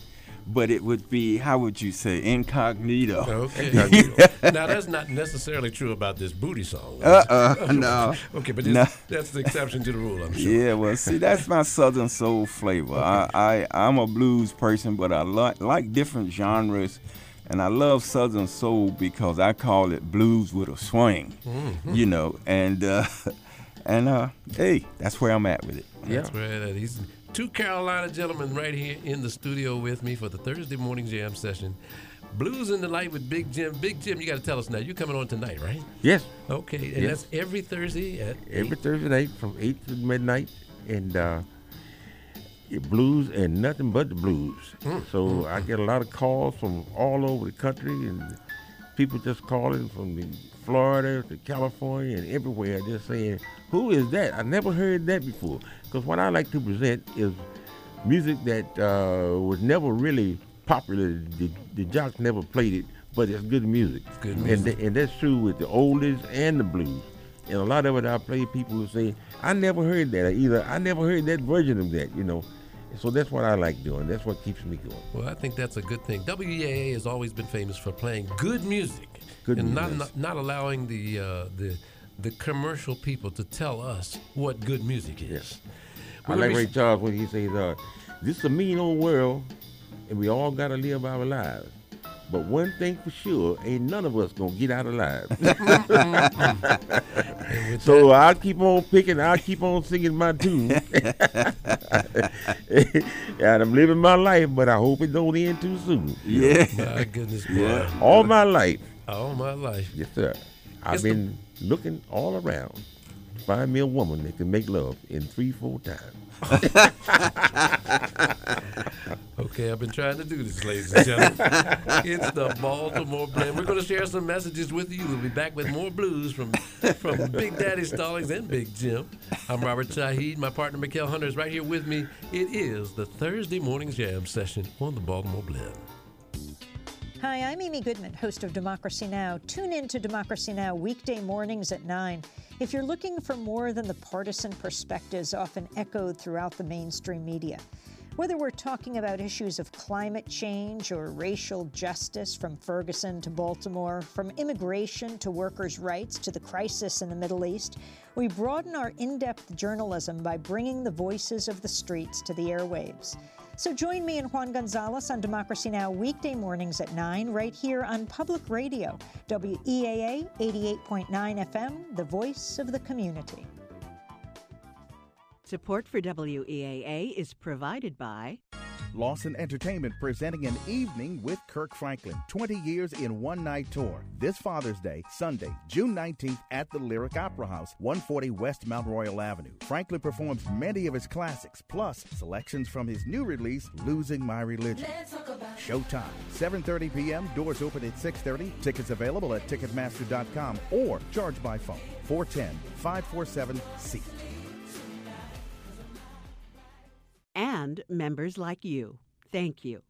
but it would be, how would you say, incognito. Okay. Now, that's not necessarily true about this booty song. Uh-uh, no. Okay, but No. that's the exception to the rule, I'm sure. Yeah, well, see, that's my Southern soul flavor. I, I, I'm a blues person, but I like like different genres, and I love Southern soul because I call it blues with a swing, Mhm. you know, and, uh, and uh, hey, that's where I'm at with it. That's where it is. He's two Carolina gentlemen right here in the studio with me for the Thursday morning jam session. Blues in the Light with Big Jim. Big Jim, you got to tell us now. You're coming on tonight, right? Yes. Okay, and Yes. that's every Thursday at Every eight? Thursday night from eight to midnight, and uh, it blues and nothing but the blues. Mm, So mm, I get a lot of calls from all over the country, and people just calling from the Florida to California and everywhere, just saying, "Who is that? I never heard that before." Because what I like to present is music that uh, was never really popular. The, the jocks never played it, but it's good music. Good And, music. th- and that's true with the oldies and the blues. And a lot of it I play, people will say, I never heard that. Or either I never heard that version of that, you know. So that's what I like doing. That's what keeps me going. Well, I think that's a good thing. W E A A has always been famous for playing good music Good and not, music. not not allowing the uh, the the commercial people to tell us what good music is. I We're like gonna Ray be- Charles when he says, uh, this is a mean old world, and we all got to live our lives. But one thing for sure, ain't none of us going to get out alive. So I'll keep on picking, I'll keep on singing my tune. And I'm living my life, but I hope it don't end too soon. Yeah. My goodness, boy. Yeah. All my life. All my life. Yes, sir. I've It's the- been looking all around to find me a woman that can make love in three, four times. Okay, I've been trying to do this, ladies and gentlemen. It's the Baltimore Blend. We're going to share some messages with you. We'll be back with more blues from from Big Daddy Stallings and Big Jim. I'm Robert Shaheed. My partner, Mikkel Hunter, is right here with me. It is the Thursday morning jam session on the Baltimore Blend. Hi, I'm Amy Goodman, host of Democracy Now! Tune in to Democracy Now! Weekday mornings at nine. If you're looking for more than the partisan perspectives often echoed throughout the mainstream media, whether we're talking about issues of climate change or racial justice from Ferguson to Baltimore, from immigration to workers' rights to the crisis in the Middle East, we broaden our in-depth journalism by bringing the voices of the streets to the airwaves. So join me and Juan Gonzalez on Democracy Now! Weekday mornings at nine, right here on Public Radio, W E A A eighty-eight point nine F M, the voice of the community. Support for W E A A is provided by Lawson Entertainment presenting an evening with Kirk Franklin, twenty years in one night tour. This Father's Day, Sunday, June nineteenth at the Lyric Opera House, one forty West Mount Royal Avenue. Franklin performs many of his classics, plus selections from his new release, Losing My Religion. Showtime, seven thirty p.m., doors open at six thirty. Tickets available at Ticketmaster dot com or charge by phone, four one zero, five four seven, S E A T. and members like you. Thank you.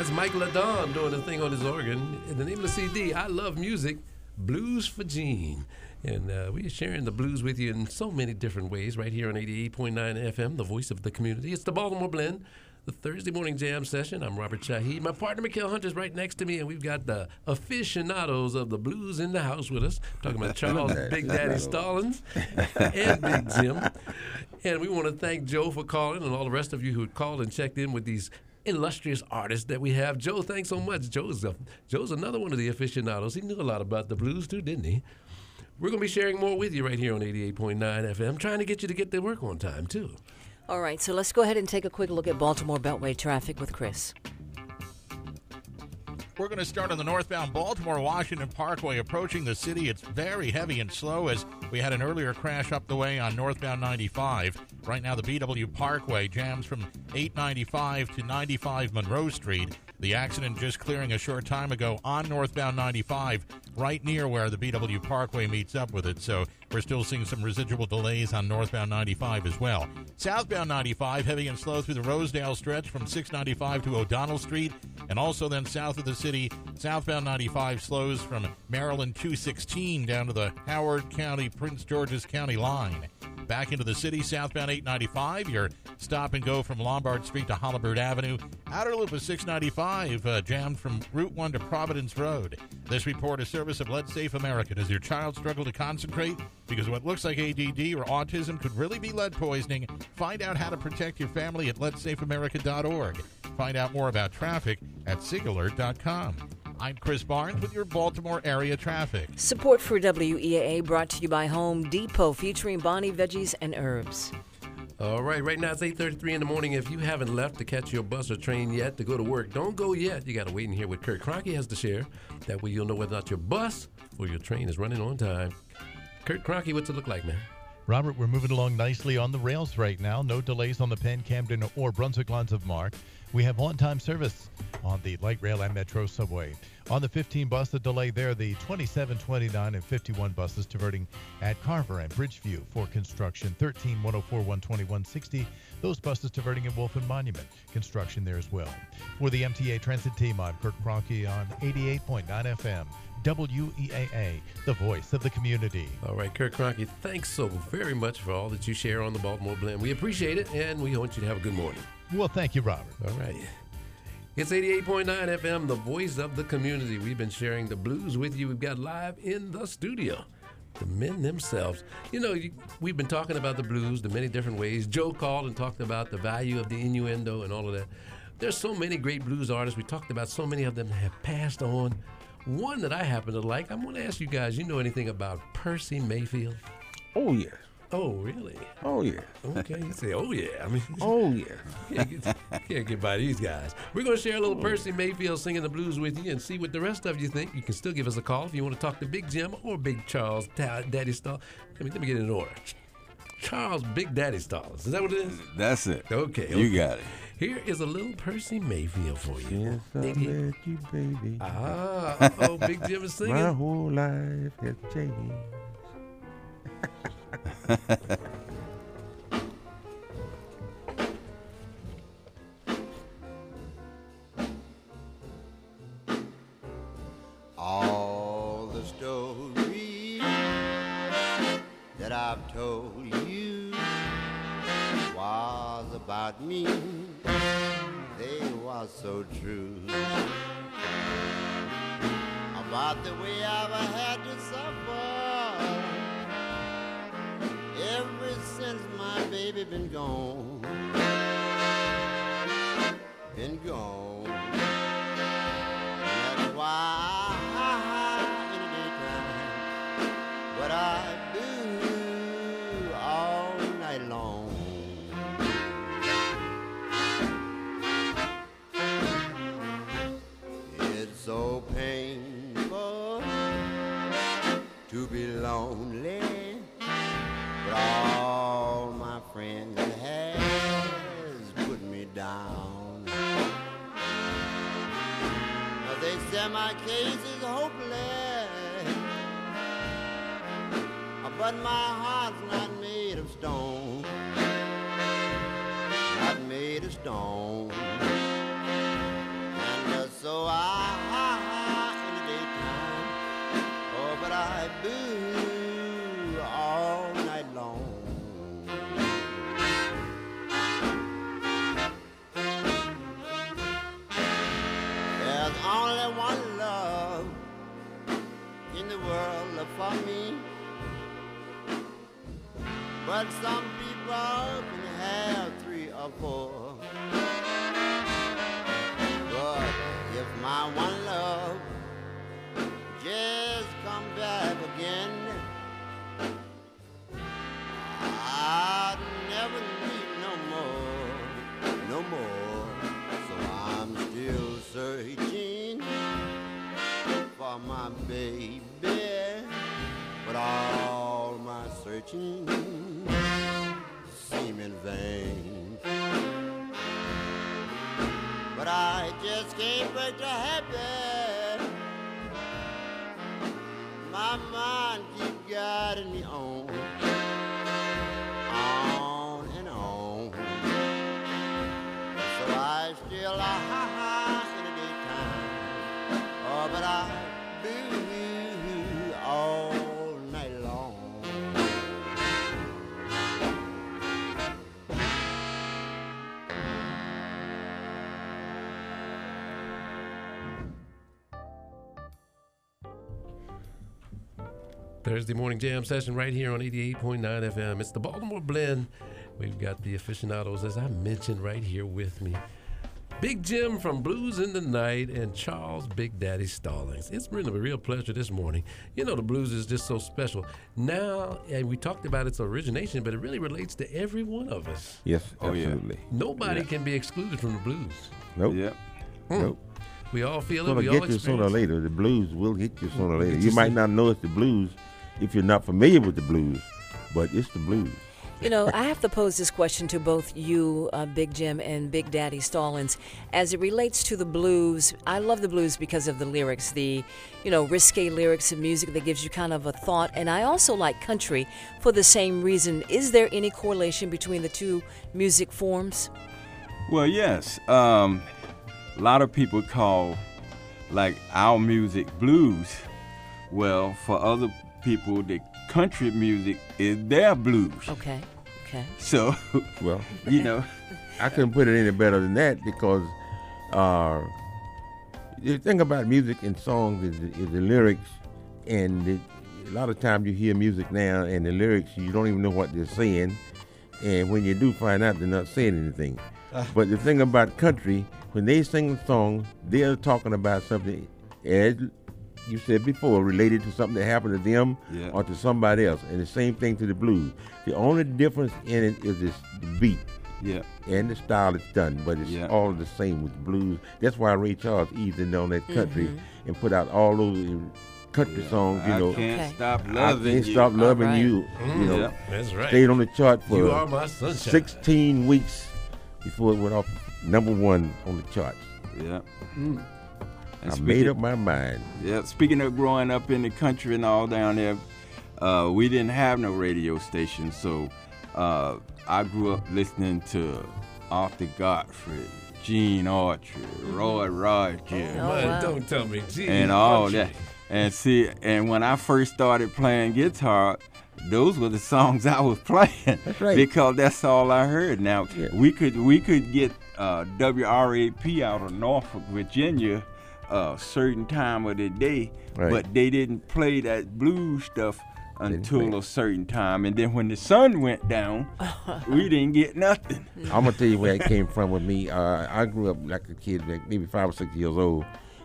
That's Mike LaDon doing the thing on his organ. And the name of the C D, I Love Music, Blues for Gene. And uh, we're sharing the blues with you in so many different ways right here on eighty-eight point nine F M, the voice of the community. It's the Baltimore Blend, the Thursday morning jam session. I'm Robert Shaheed. My partner, Mikhail Hunter's right next to me, and we've got the aficionados of the blues in the house with us. Talking about Charles Big Daddy Stallings and Big Jim. And we want to thank Joe for calling and all the rest of you who called and checked in with these illustrious artists that we have. Joe, thanks so much. Joe's, a, Joe's another one of the aficionados. He knew a lot about the blues, too, didn't he? We're going to be sharing more with you right here on eighty-eight point nine F M, trying to get you to get to work on time, too. All right, so let's go ahead and take a quick look at Baltimore Beltway traffic with Chris. We're going to start on the northbound Baltimore-Washington Parkway approaching the city. It's very heavy and slow as we had an earlier crash up the way on northbound ninety-five. Right now, the B W Parkway jams from eight ninety-five to ninety-five Monroe Street. The accident just clearing a short time ago on northbound ninety-five, right near where the B W Parkway meets up with it. So we're still seeing some residual delays on northbound ninety-five as well. Southbound ninety-five, heavy and slow through the Rosedale stretch from six ninety-five to O'Donnell Street. And also then south of the city, southbound ninety-five slows from Maryland two sixteen down to the Howard County, Prince George's County line. Back into the city, southbound eight ninety-five, your stop and go from Lombard Street to Holabird Avenue. Outer loop of six ninety-five, uh, jammed from Route one to Providence Road. This report is service of Lead Safe America. Does your child struggle to concentrate? Because what looks like A D D or autism could really be lead poisoning. Find out how to protect your family at lead safe america dot org. Find out more about traffic at sig alert dot com. I'm Chris Barnes with your Baltimore area traffic. Support for W E A A brought to you by Home Depot, featuring Bonnie Veggies and Herbs. All right, right now it's eight thirty-three in the morning. If you haven't left to catch your bus or train yet to go to work, don't go yet. You got to wait and hear what Kurt Kroenke has to share. That way you'll know whether or not your bus or your train is running on time. Kurt Kroenke, what's it look like, man? Robert, we're moving along nicely on the rails right now. No delays on the Penn, Camden, or Brunswick lines of Mark. We have on-time service on the light rail and metro subway. On the fifteen bus, the delay there, the twenty-seven, twenty-nine, and fifty-one buses diverting at Carver and Bridgeview for construction. thirteen, one oh four, one twenty, one sixty, those buses diverting at Wolf and Monument. Construction there as well. For the M T A Transit team, I'm Kurt Kroenke on eighty-eight point nine F M. W E A A, the voice of the community. All right, Kurt Kroenke, thanks so very much for all that you share on the Baltimore Blend. We appreciate it, and we want you to have a good morning. Well, thank you, Robert. All right. It's eighty-eight point nine F M, the voice of the community. We've been sharing the blues with you. We've got live in the studio the men themselves. You know, you, we've been talking about the blues the many different ways. Joe called and talked about the value of the innuendo and all of that. There's so many great blues artists. We talked about so many of them that have passed on. One that I happen to like, I'm going to ask you guys, you know anything about Percy Mayfield? Oh, yeah. Oh, really? Oh, yeah. Okay, you say, oh, yeah. I mean, oh, yeah. Can't get, can't get by these guys. We're going to share a little oh. Percy Mayfield singing the blues with you and see what the rest of you think. You can still give us a call if you want to talk to Big Jim or Big Charles Daddy Stall. Let me, let me get it in order. Charles Big Daddy Stallings. Is that what it is? That's it. Okay. You okay. got it. Here is a little Percy Mayfield for you. Yes, I met you, baby. Ah, oh, Big Jim is singing. My whole life has changed. All the stories that I've told you was about me, they was so true, about the way I've had to suffer ever since my baby been gone, been gone. That's why in the daytime, what I do all night long. It's so painful to be lonely, but all my friends has put me down. They say my case is hopeless, but my heart's not made of stone, not made of stone. And But some people can have three or four. But if my one love just come back again, I'd never need no more, no more. So I'm still searching for my baby, but all my searching seem in vain. But I just can't break the habit. My mind keep guiding me on, on and on. So I still a ha ha in the daytime. Oh, but I do all night long. Thursday morning jam session right here on eighty-eight point nine F M. It's the Baltimore Blend. We've got the aficionados, as I mentioned, right here with me. Big Jim from Blues in the Night and Charles Big Daddy Stallings. It's been a real pleasure this morning. You know, the blues is just so special. Now, and we talked about its origination, but it really relates to every one of us. Yes, Oh, yeah. absolutely. Nobody Yeah. can be excluded from the blues. Nope. Yeah. Hmm. Nope. We all feel It's it. gonna We all get you sooner or experience it. later. The blues will hit you sooner or later. Get You you might soon- not know it's the blues if you're not familiar with the blues, but it's the blues. You know, I have to pose this question to both you, uh, Big Jim, and Big Daddy Stallings. As it relates to the blues, I love the blues because of the lyrics, the, you know, risque lyrics and music that gives you kind of a thought. And I also like country for the same reason. Is there any correlation between the two music forms? Well, yes. Um, a lot of people call like our music blues. Well, for other people, the country music is their blues. Okay, okay. So, Well, you know, I couldn't put it any better than that because uh, the thing about music and songs is, the- is the lyrics, and the, a lot of times you hear music now and the lyrics, you don't even know what they're saying, and when you do find out, they're not saying anything. But the thing about country, when they sing a song, they're talking about something, as you said before, related to something that happened to them Yeah. or to somebody else. And the same thing to the blues. The only difference in it is this, the beat yeah, and the style it's done, but it's Yeah. all the same with the blues. That's why Ray Charles eased in on that country Mm-hmm. and put out all those country songs, you I know. can't Okay. stop I loving Can't you. Stop Loving All right. You. You know, Yeah. That's right. stayed on the chart for You are my sunshine. sixteen weeks before it went off number one on the charts. Yeah. Mm. And I speaking- made up my mind. Yeah, speaking of growing up in the country and all down there, uh, we didn't have no radio station, so uh, I grew up listening to Arthur Godfrey, Gene Autry, Roy Rogers, Oh, Man, wow. don't tell me. Gee, and all Archie. that. And see, and when I first started playing guitar, those were the songs I was playing. That's right. Because that's all I heard. Now Yeah. we could we could get uh, W R A P out of Norfolk, Virginia, a certain time of the day, Right. but they didn't play that blues stuff Didn't until play. a certain time. And then when the sun went down, we didn't get nothing. I'm gonna tell you where it came from with me. Uh, I grew up like a kid, like maybe five or six years old,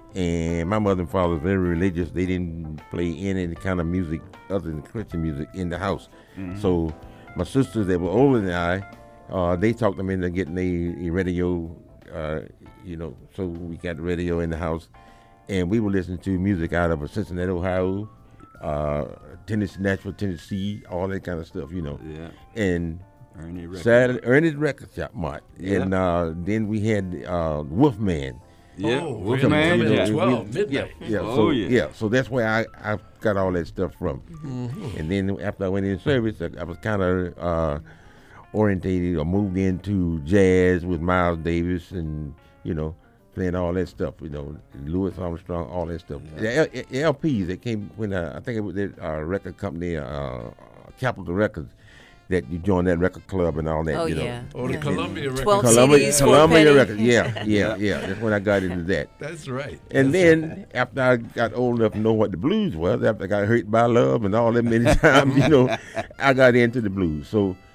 and my mother and father were very religious. They didn't play any kind of music other than Christian music in the house. So my sisters that were older than I, uh, they talked them into getting a, a radio, uh, you know. So we got the radio in the house, and we were listening to music out of Cincinnati, Ohio, uh, Tennessee, Nashville, Tennessee, all that kind of stuff, you know. Yeah. And Ernie Records. Saturday, Ernie's Record Shop, Mart. Yeah. And uh, then we had uh, Wolfman. Yeah, Oh, Wolfman really? Come in Jack. at twelve, midnight. Yeah, yeah, Oh, so, yeah. yeah. So that's where I, I got all that stuff from. Mm-hmm. And then after I went in service, I, I was kind of uh, orientated or moved into jazz with Miles Davis and, you know, playing all that stuff, you know, Louis Armstrong, all that stuff. The L- the L Ps that came when uh, I think it was that uh, record company, uh, Capitol Records, that you joined that record club and all that. Oh, you know. yeah. Or the Yeah. Columbia record. twelve Columbia, C Ds for a Columbia penny. Records. Yeah, yeah, yeah. That's when I got into that. That's right. And That's then after I got old enough to know what the blues was, after I got hurt by love and all that many times, you know, I got into the blues. So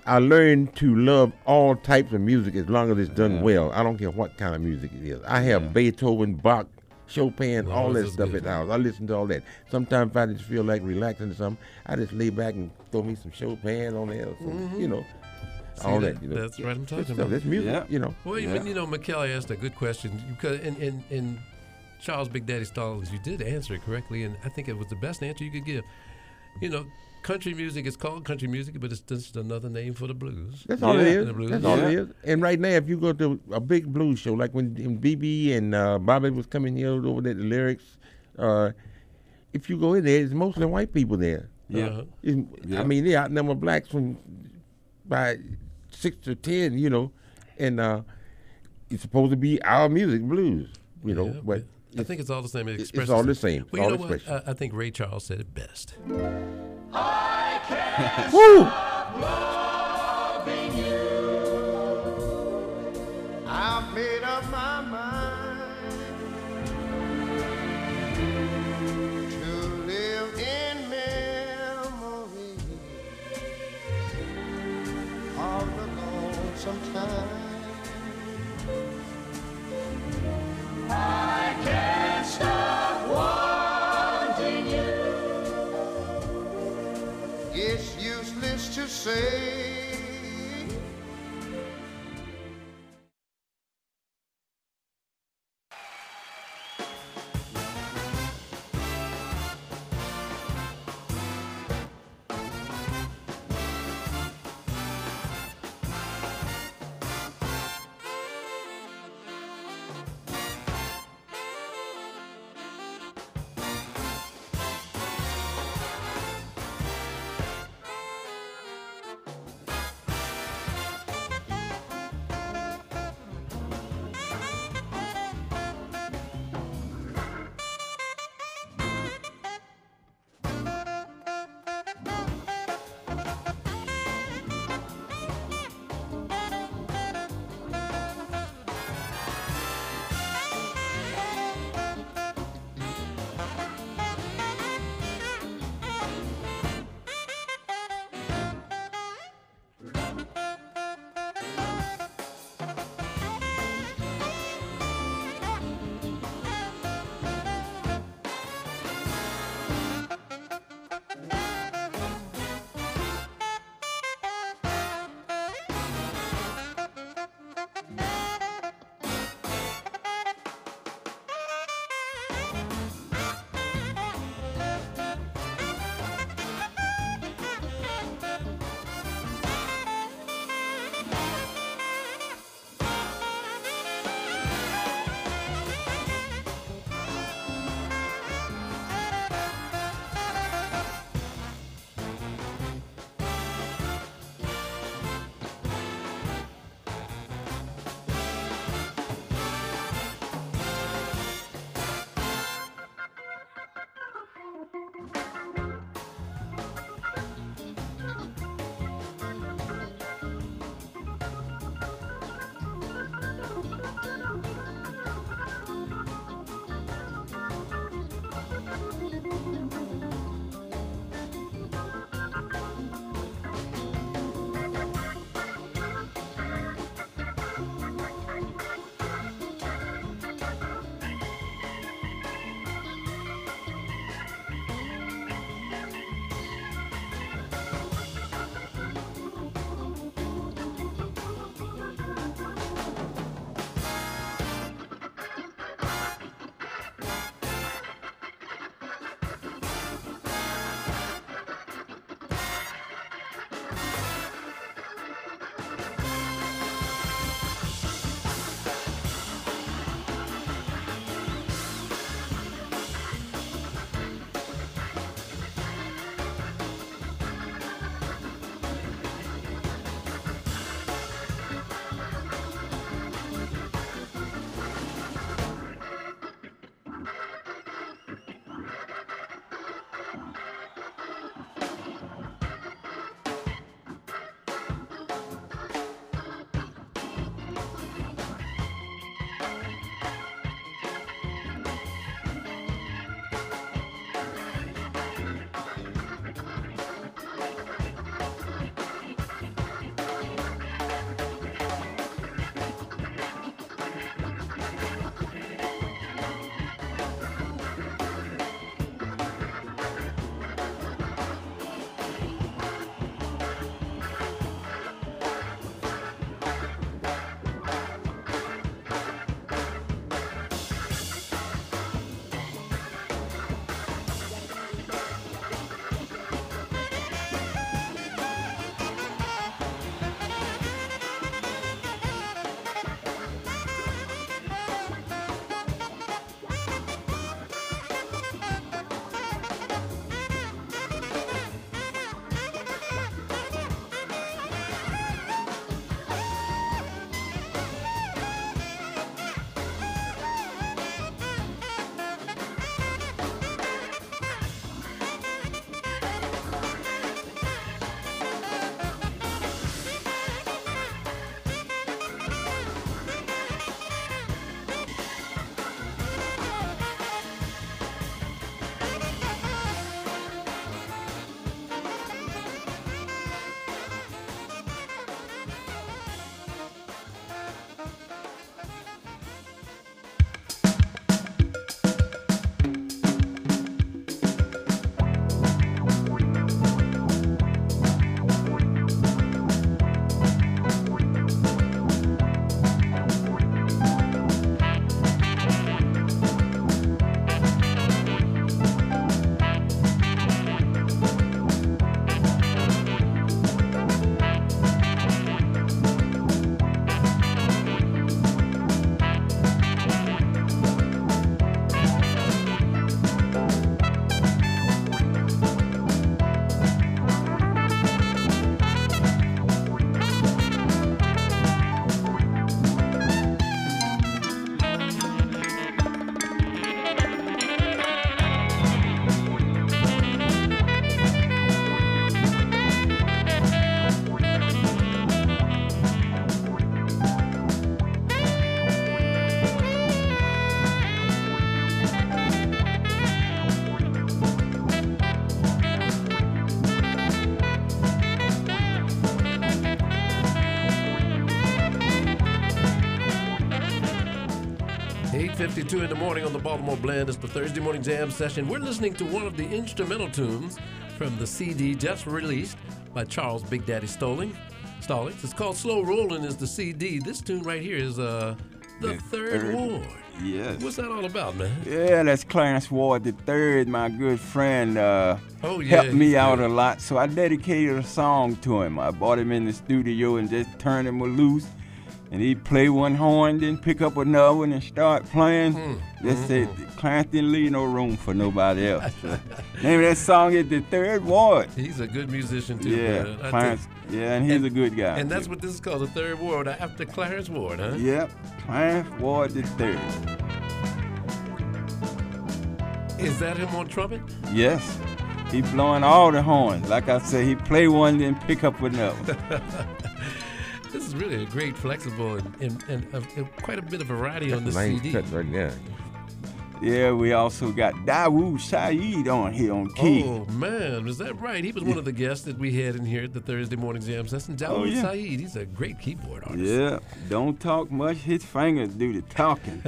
I learned to love all types of music as long as it's done Yeah. well. I don't care what kind of music it is. I have Yeah. Beethoven, Bach, Chopin, Long all as that it's stuff good. at the house. I listen to all that. Sometimes if I just feel like relaxing or something, I just lay back and throw me some Chopin on there or something, you know. See, all that- that, you know. that's what I'm Good talking stuff. about. That's music, Yeah. you know. Well, Yeah. you, you know, McKelly asked a good question because in, in, in Charles Big Daddy Stallings, you did answer it correctly, and I think it was the best answer you could give. You know, country music is called country music, but it's just another name for the blues. That's all Yeah. it And is. the blues. That's all it Yeah. is. And right now, if you go to a big blues show, like when, when B B and uh, Bobby was coming here over there, the lyrics, uh, if you go in there, it's mostly white people there. Yeah. Uh-huh. It's- Yeah. I mean, they outnumber blacks from by six to ten, you know, and uh, it's supposed to be our music, blues, you know, Yeah, but I think it's all the same. It it's expresses all the it. same. Well, all you know what? expression. I, I think Ray Charles said it best. Woo! I've made up my mind to live in memory of the lonesome time. I can't stop wanting you. It's useless to say eight fifty-two in the morning on the Baltimore Blend. It's the Thursday morning jam session. We're listening to one of the instrumental tunes from the C D just released by Charles Big Daddy Stallings. Stallings. It's called Slow Rollin' is the C D. This tune right here is uh, The, the Third, third Ward. Yes. What's that all about, man? Yeah, that's Clarence Ward the Third, my good friend. Uh, oh, yeah. Helped me out good. a lot, so I dedicated a song to him. I brought him in the studio and just turned him loose. And he'd play one horn, then pick up another one and start playing. Mm-hmm. Just said, Clarence didn't leave no room for nobody else. So, name of that song is The Third Ward. He's a good musician, too. Yeah, man. Clarence, yeah, and he's and, a good guy. And that's too. what this is called, The Third Ward, after Clarence Ward, huh? Yep, Clarence Ward the Third. Is that him on trumpet? Yes. He blowing all the horns. Like I said, he play one, then pick up another. This is really a great, flexible, and, and, and, uh, and quite a bit of variety on the nice C D. Cut right there. Yeah, we also got Dawood Saeed on here on key. Oh, man, is that right? He was one of the guests that we had in here at the Thursday morning jam session. Dawood oh, yeah. Saeed, he's a great keyboard artist. Yeah, don't talk much. His fingers do the talking.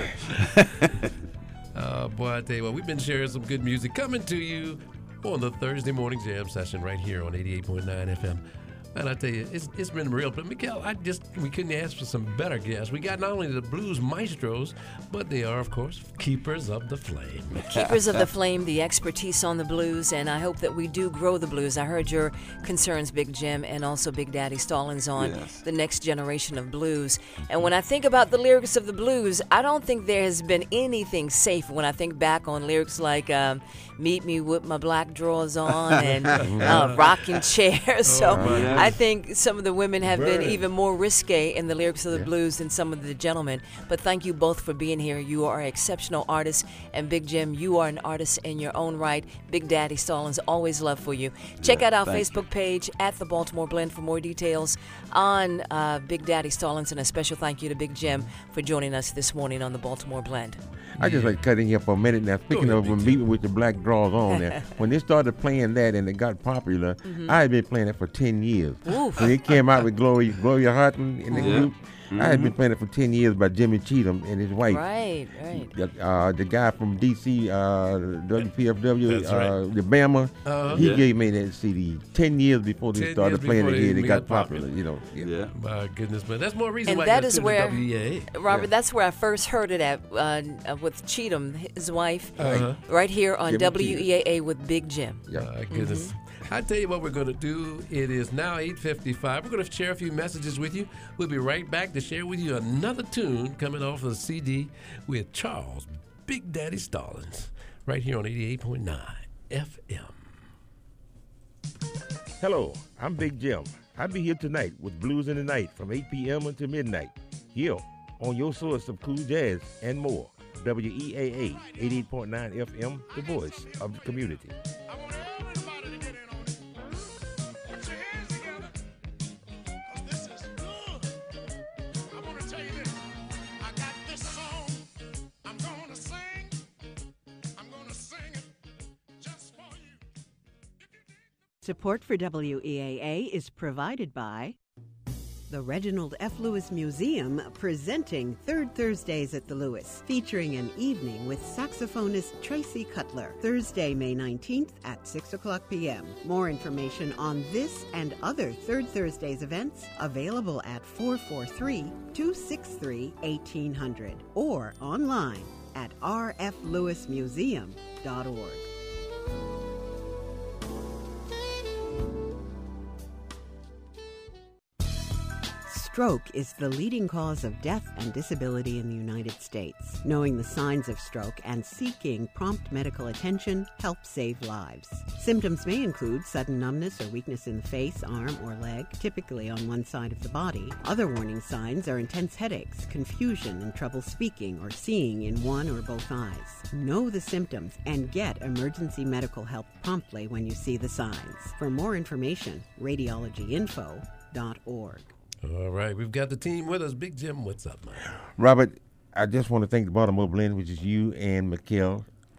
uh, boy, I tell you what, we've been sharing some good music coming to you on the Thursday morning jam session right here on eighty-eight point nine F M. And I tell you, it's it's been real. But Miguel, I just we couldn't ask for some better guests. We got not only the blues maestros, but they are, of course, keepers of the flame. Keepers of the flame, the expertise on the blues, and I hope that we do grow the blues. I heard your concerns, Big Jim, and also Big Daddy Stallings on yes. the next generation of blues. And when I think about the lyrics of the blues, I don't think there has been anything safe. When I think back on lyrics like um, "Meet Me with My Black Drawers On" and uh, "Rocking Chair," so. Oh, I think some of the women have been even more risque in the lyrics of the yeah. blues than some of the gentlemen. But thank you both for being here. You are exceptional artists. And Big Jim, you are an artist in your own right. Big Daddy Stallings, always love for you. Check yeah, out our Facebook you. page at the Baltimore Blend for more details on uh, Big Daddy Stallings. And a special thank you to Big Jim for joining us this morning on the Baltimore Blend. I just like cutting here for a minute now. Speaking of when Meet Me with the Black Drawers On there, when they started playing that and it got popular, mm-hmm. I had been playing it for ten years. Oof. When it came out with Gloria, Gloria Harton in the yeah. group, mm-hmm. I had been playing it for ten years by Jimmy Cheatham and his wife. Right, right. The, uh, the guy from D C, uh, W P F W, That's uh, right. the Bama, uh-huh. he yeah. gave me that C D ten years before they started playing it again. It got popular, popular, you know. Yeah. yeah. My goodness, man. That's more reason and why that you is where, W E A. Robert, yeah. that's where I first heard it at uh, with Cheatham, his wife, uh-huh. right here on Jimmy W E A A with Big Jim. Yeah. My goodness. Mm-hmm. I tell you what we're going to do. It is now eight fifty-five. We're going to share a few messages with you. We'll be right back to share with you another tune coming off of the C D with Charles Big Daddy Stallings right here on eighty-eight point nine F M. Hello, I'm Big Jim. I'll be here tonight with Blues in the Night from eight p.m. until midnight. Here on your source of cool jazz and more. W E A A eighty-eight point nine F M, the voice of the community. Support for W E A A is provided by the Reginald F. Lewis Museum, presenting Third Thursdays at the Lewis, featuring an evening with saxophonist Tracy Cutler, Thursday, May nineteenth at six o'clock p.m. More information on this and other Third Thursdays events available at four four three, two six three, one eight hundred or online at r f lewis museum dot org. Stroke is the leading cause of death and disability in the United States. Knowing the signs of stroke and seeking prompt medical attention helps save lives. Symptoms may include sudden numbness or weakness in the face, arm, or leg, typically on one side of the body. Other warning signs are intense headaches, confusion, and trouble speaking or seeing in one or both eyes. Know the symptoms and get emergency medical help promptly when you see the signs. For more information, radiology info dot org. All right, we've got the team with us. Big Jim, what's up, man? Robert, I just want to thank the Baltimore Blend, which is you and Mikkel,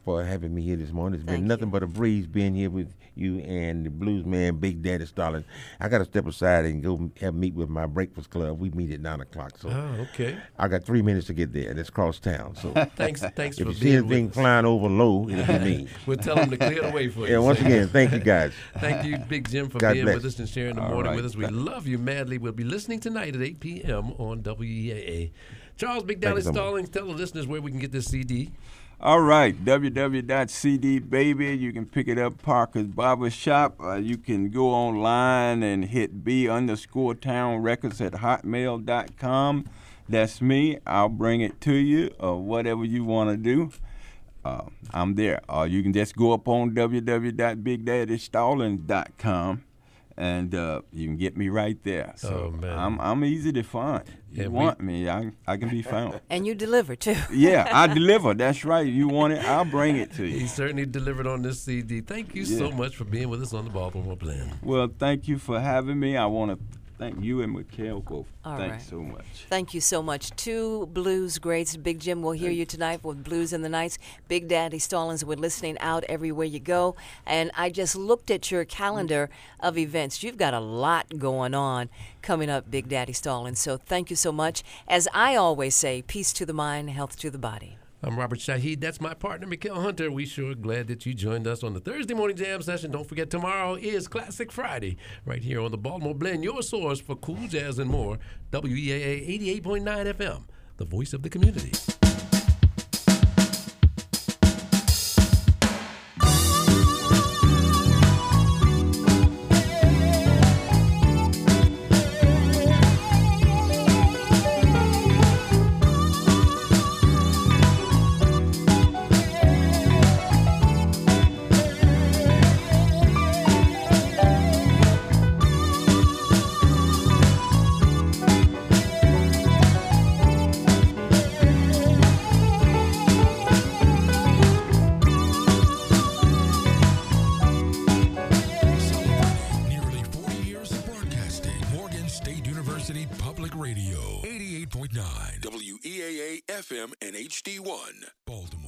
for having me here this morning. It's Thank been nothing but a breeze being here with you and the blues man, Big Daddy Starling. I got to step aside and go have meet with my Breakfast Club. We meet at nine o'clock. So Oh, okay. I got three minutes to get there, and it's cross town. So Thanks, thanks if for you see being anything with us. flying over low, it'll be me. We'll tell them to clear the way for you. Yeah, once Say- again, thank you guys. Thank you, Big Jim, for God being bless. with us and sharing the All morning right. with us. We love you madly. We'll be listening tonight at eight p.m. on W E A A. Charles Big Daddy you so much. Stallings, tell the listeners where we can get this C D. All right, w w w dot c d baby. You can pick it up, Parker's Barber Shop. Uh, you can go online and hit B underscore Town Records at hotmail dot com. That's me. I'll bring it to you or whatever you want to do. Uh, I'm there. Or you can just go up on w w w dot big daddy stallings dot com. And uh, you can get me right there. So Oh, man. I'm I'm easy to find. You Yeah, we- want me, I I can be found. And you deliver, too. Yeah, I deliver. That's right. You want it, I'll bring it to you. He certainly delivered on this C D. Thank you so Yeah. much for being with us on the Baltimore Blend. Well, thank you for having me. I want to thank you and Mikhail both. All Thanks right. so much. Thank you so much. Two blues greats. Big Jim will hear you tonight with Blues in the Nights. Big Daddy Stallings, we're listening out everywhere you go. And I just looked at your calendar of events. You've got a lot going on coming up, Big Daddy Stallings. So thank you so much. As I always say, peace to the mind, health to the body. I'm Robert Shaheed. That's my partner, Mikhail Hunter. We sure glad that you joined us on the Thursday morning jam session. Don't forget, tomorrow is Classic Friday, right here on the Baltimore Blend, your source for cool jazz and more. W E A A eighty-eight point nine F M, the voice of the community. Nearly forty years of broadcasting. Morgan State University Public Radio. eighty-eight point nine W E A A F M and H D one. Baltimore.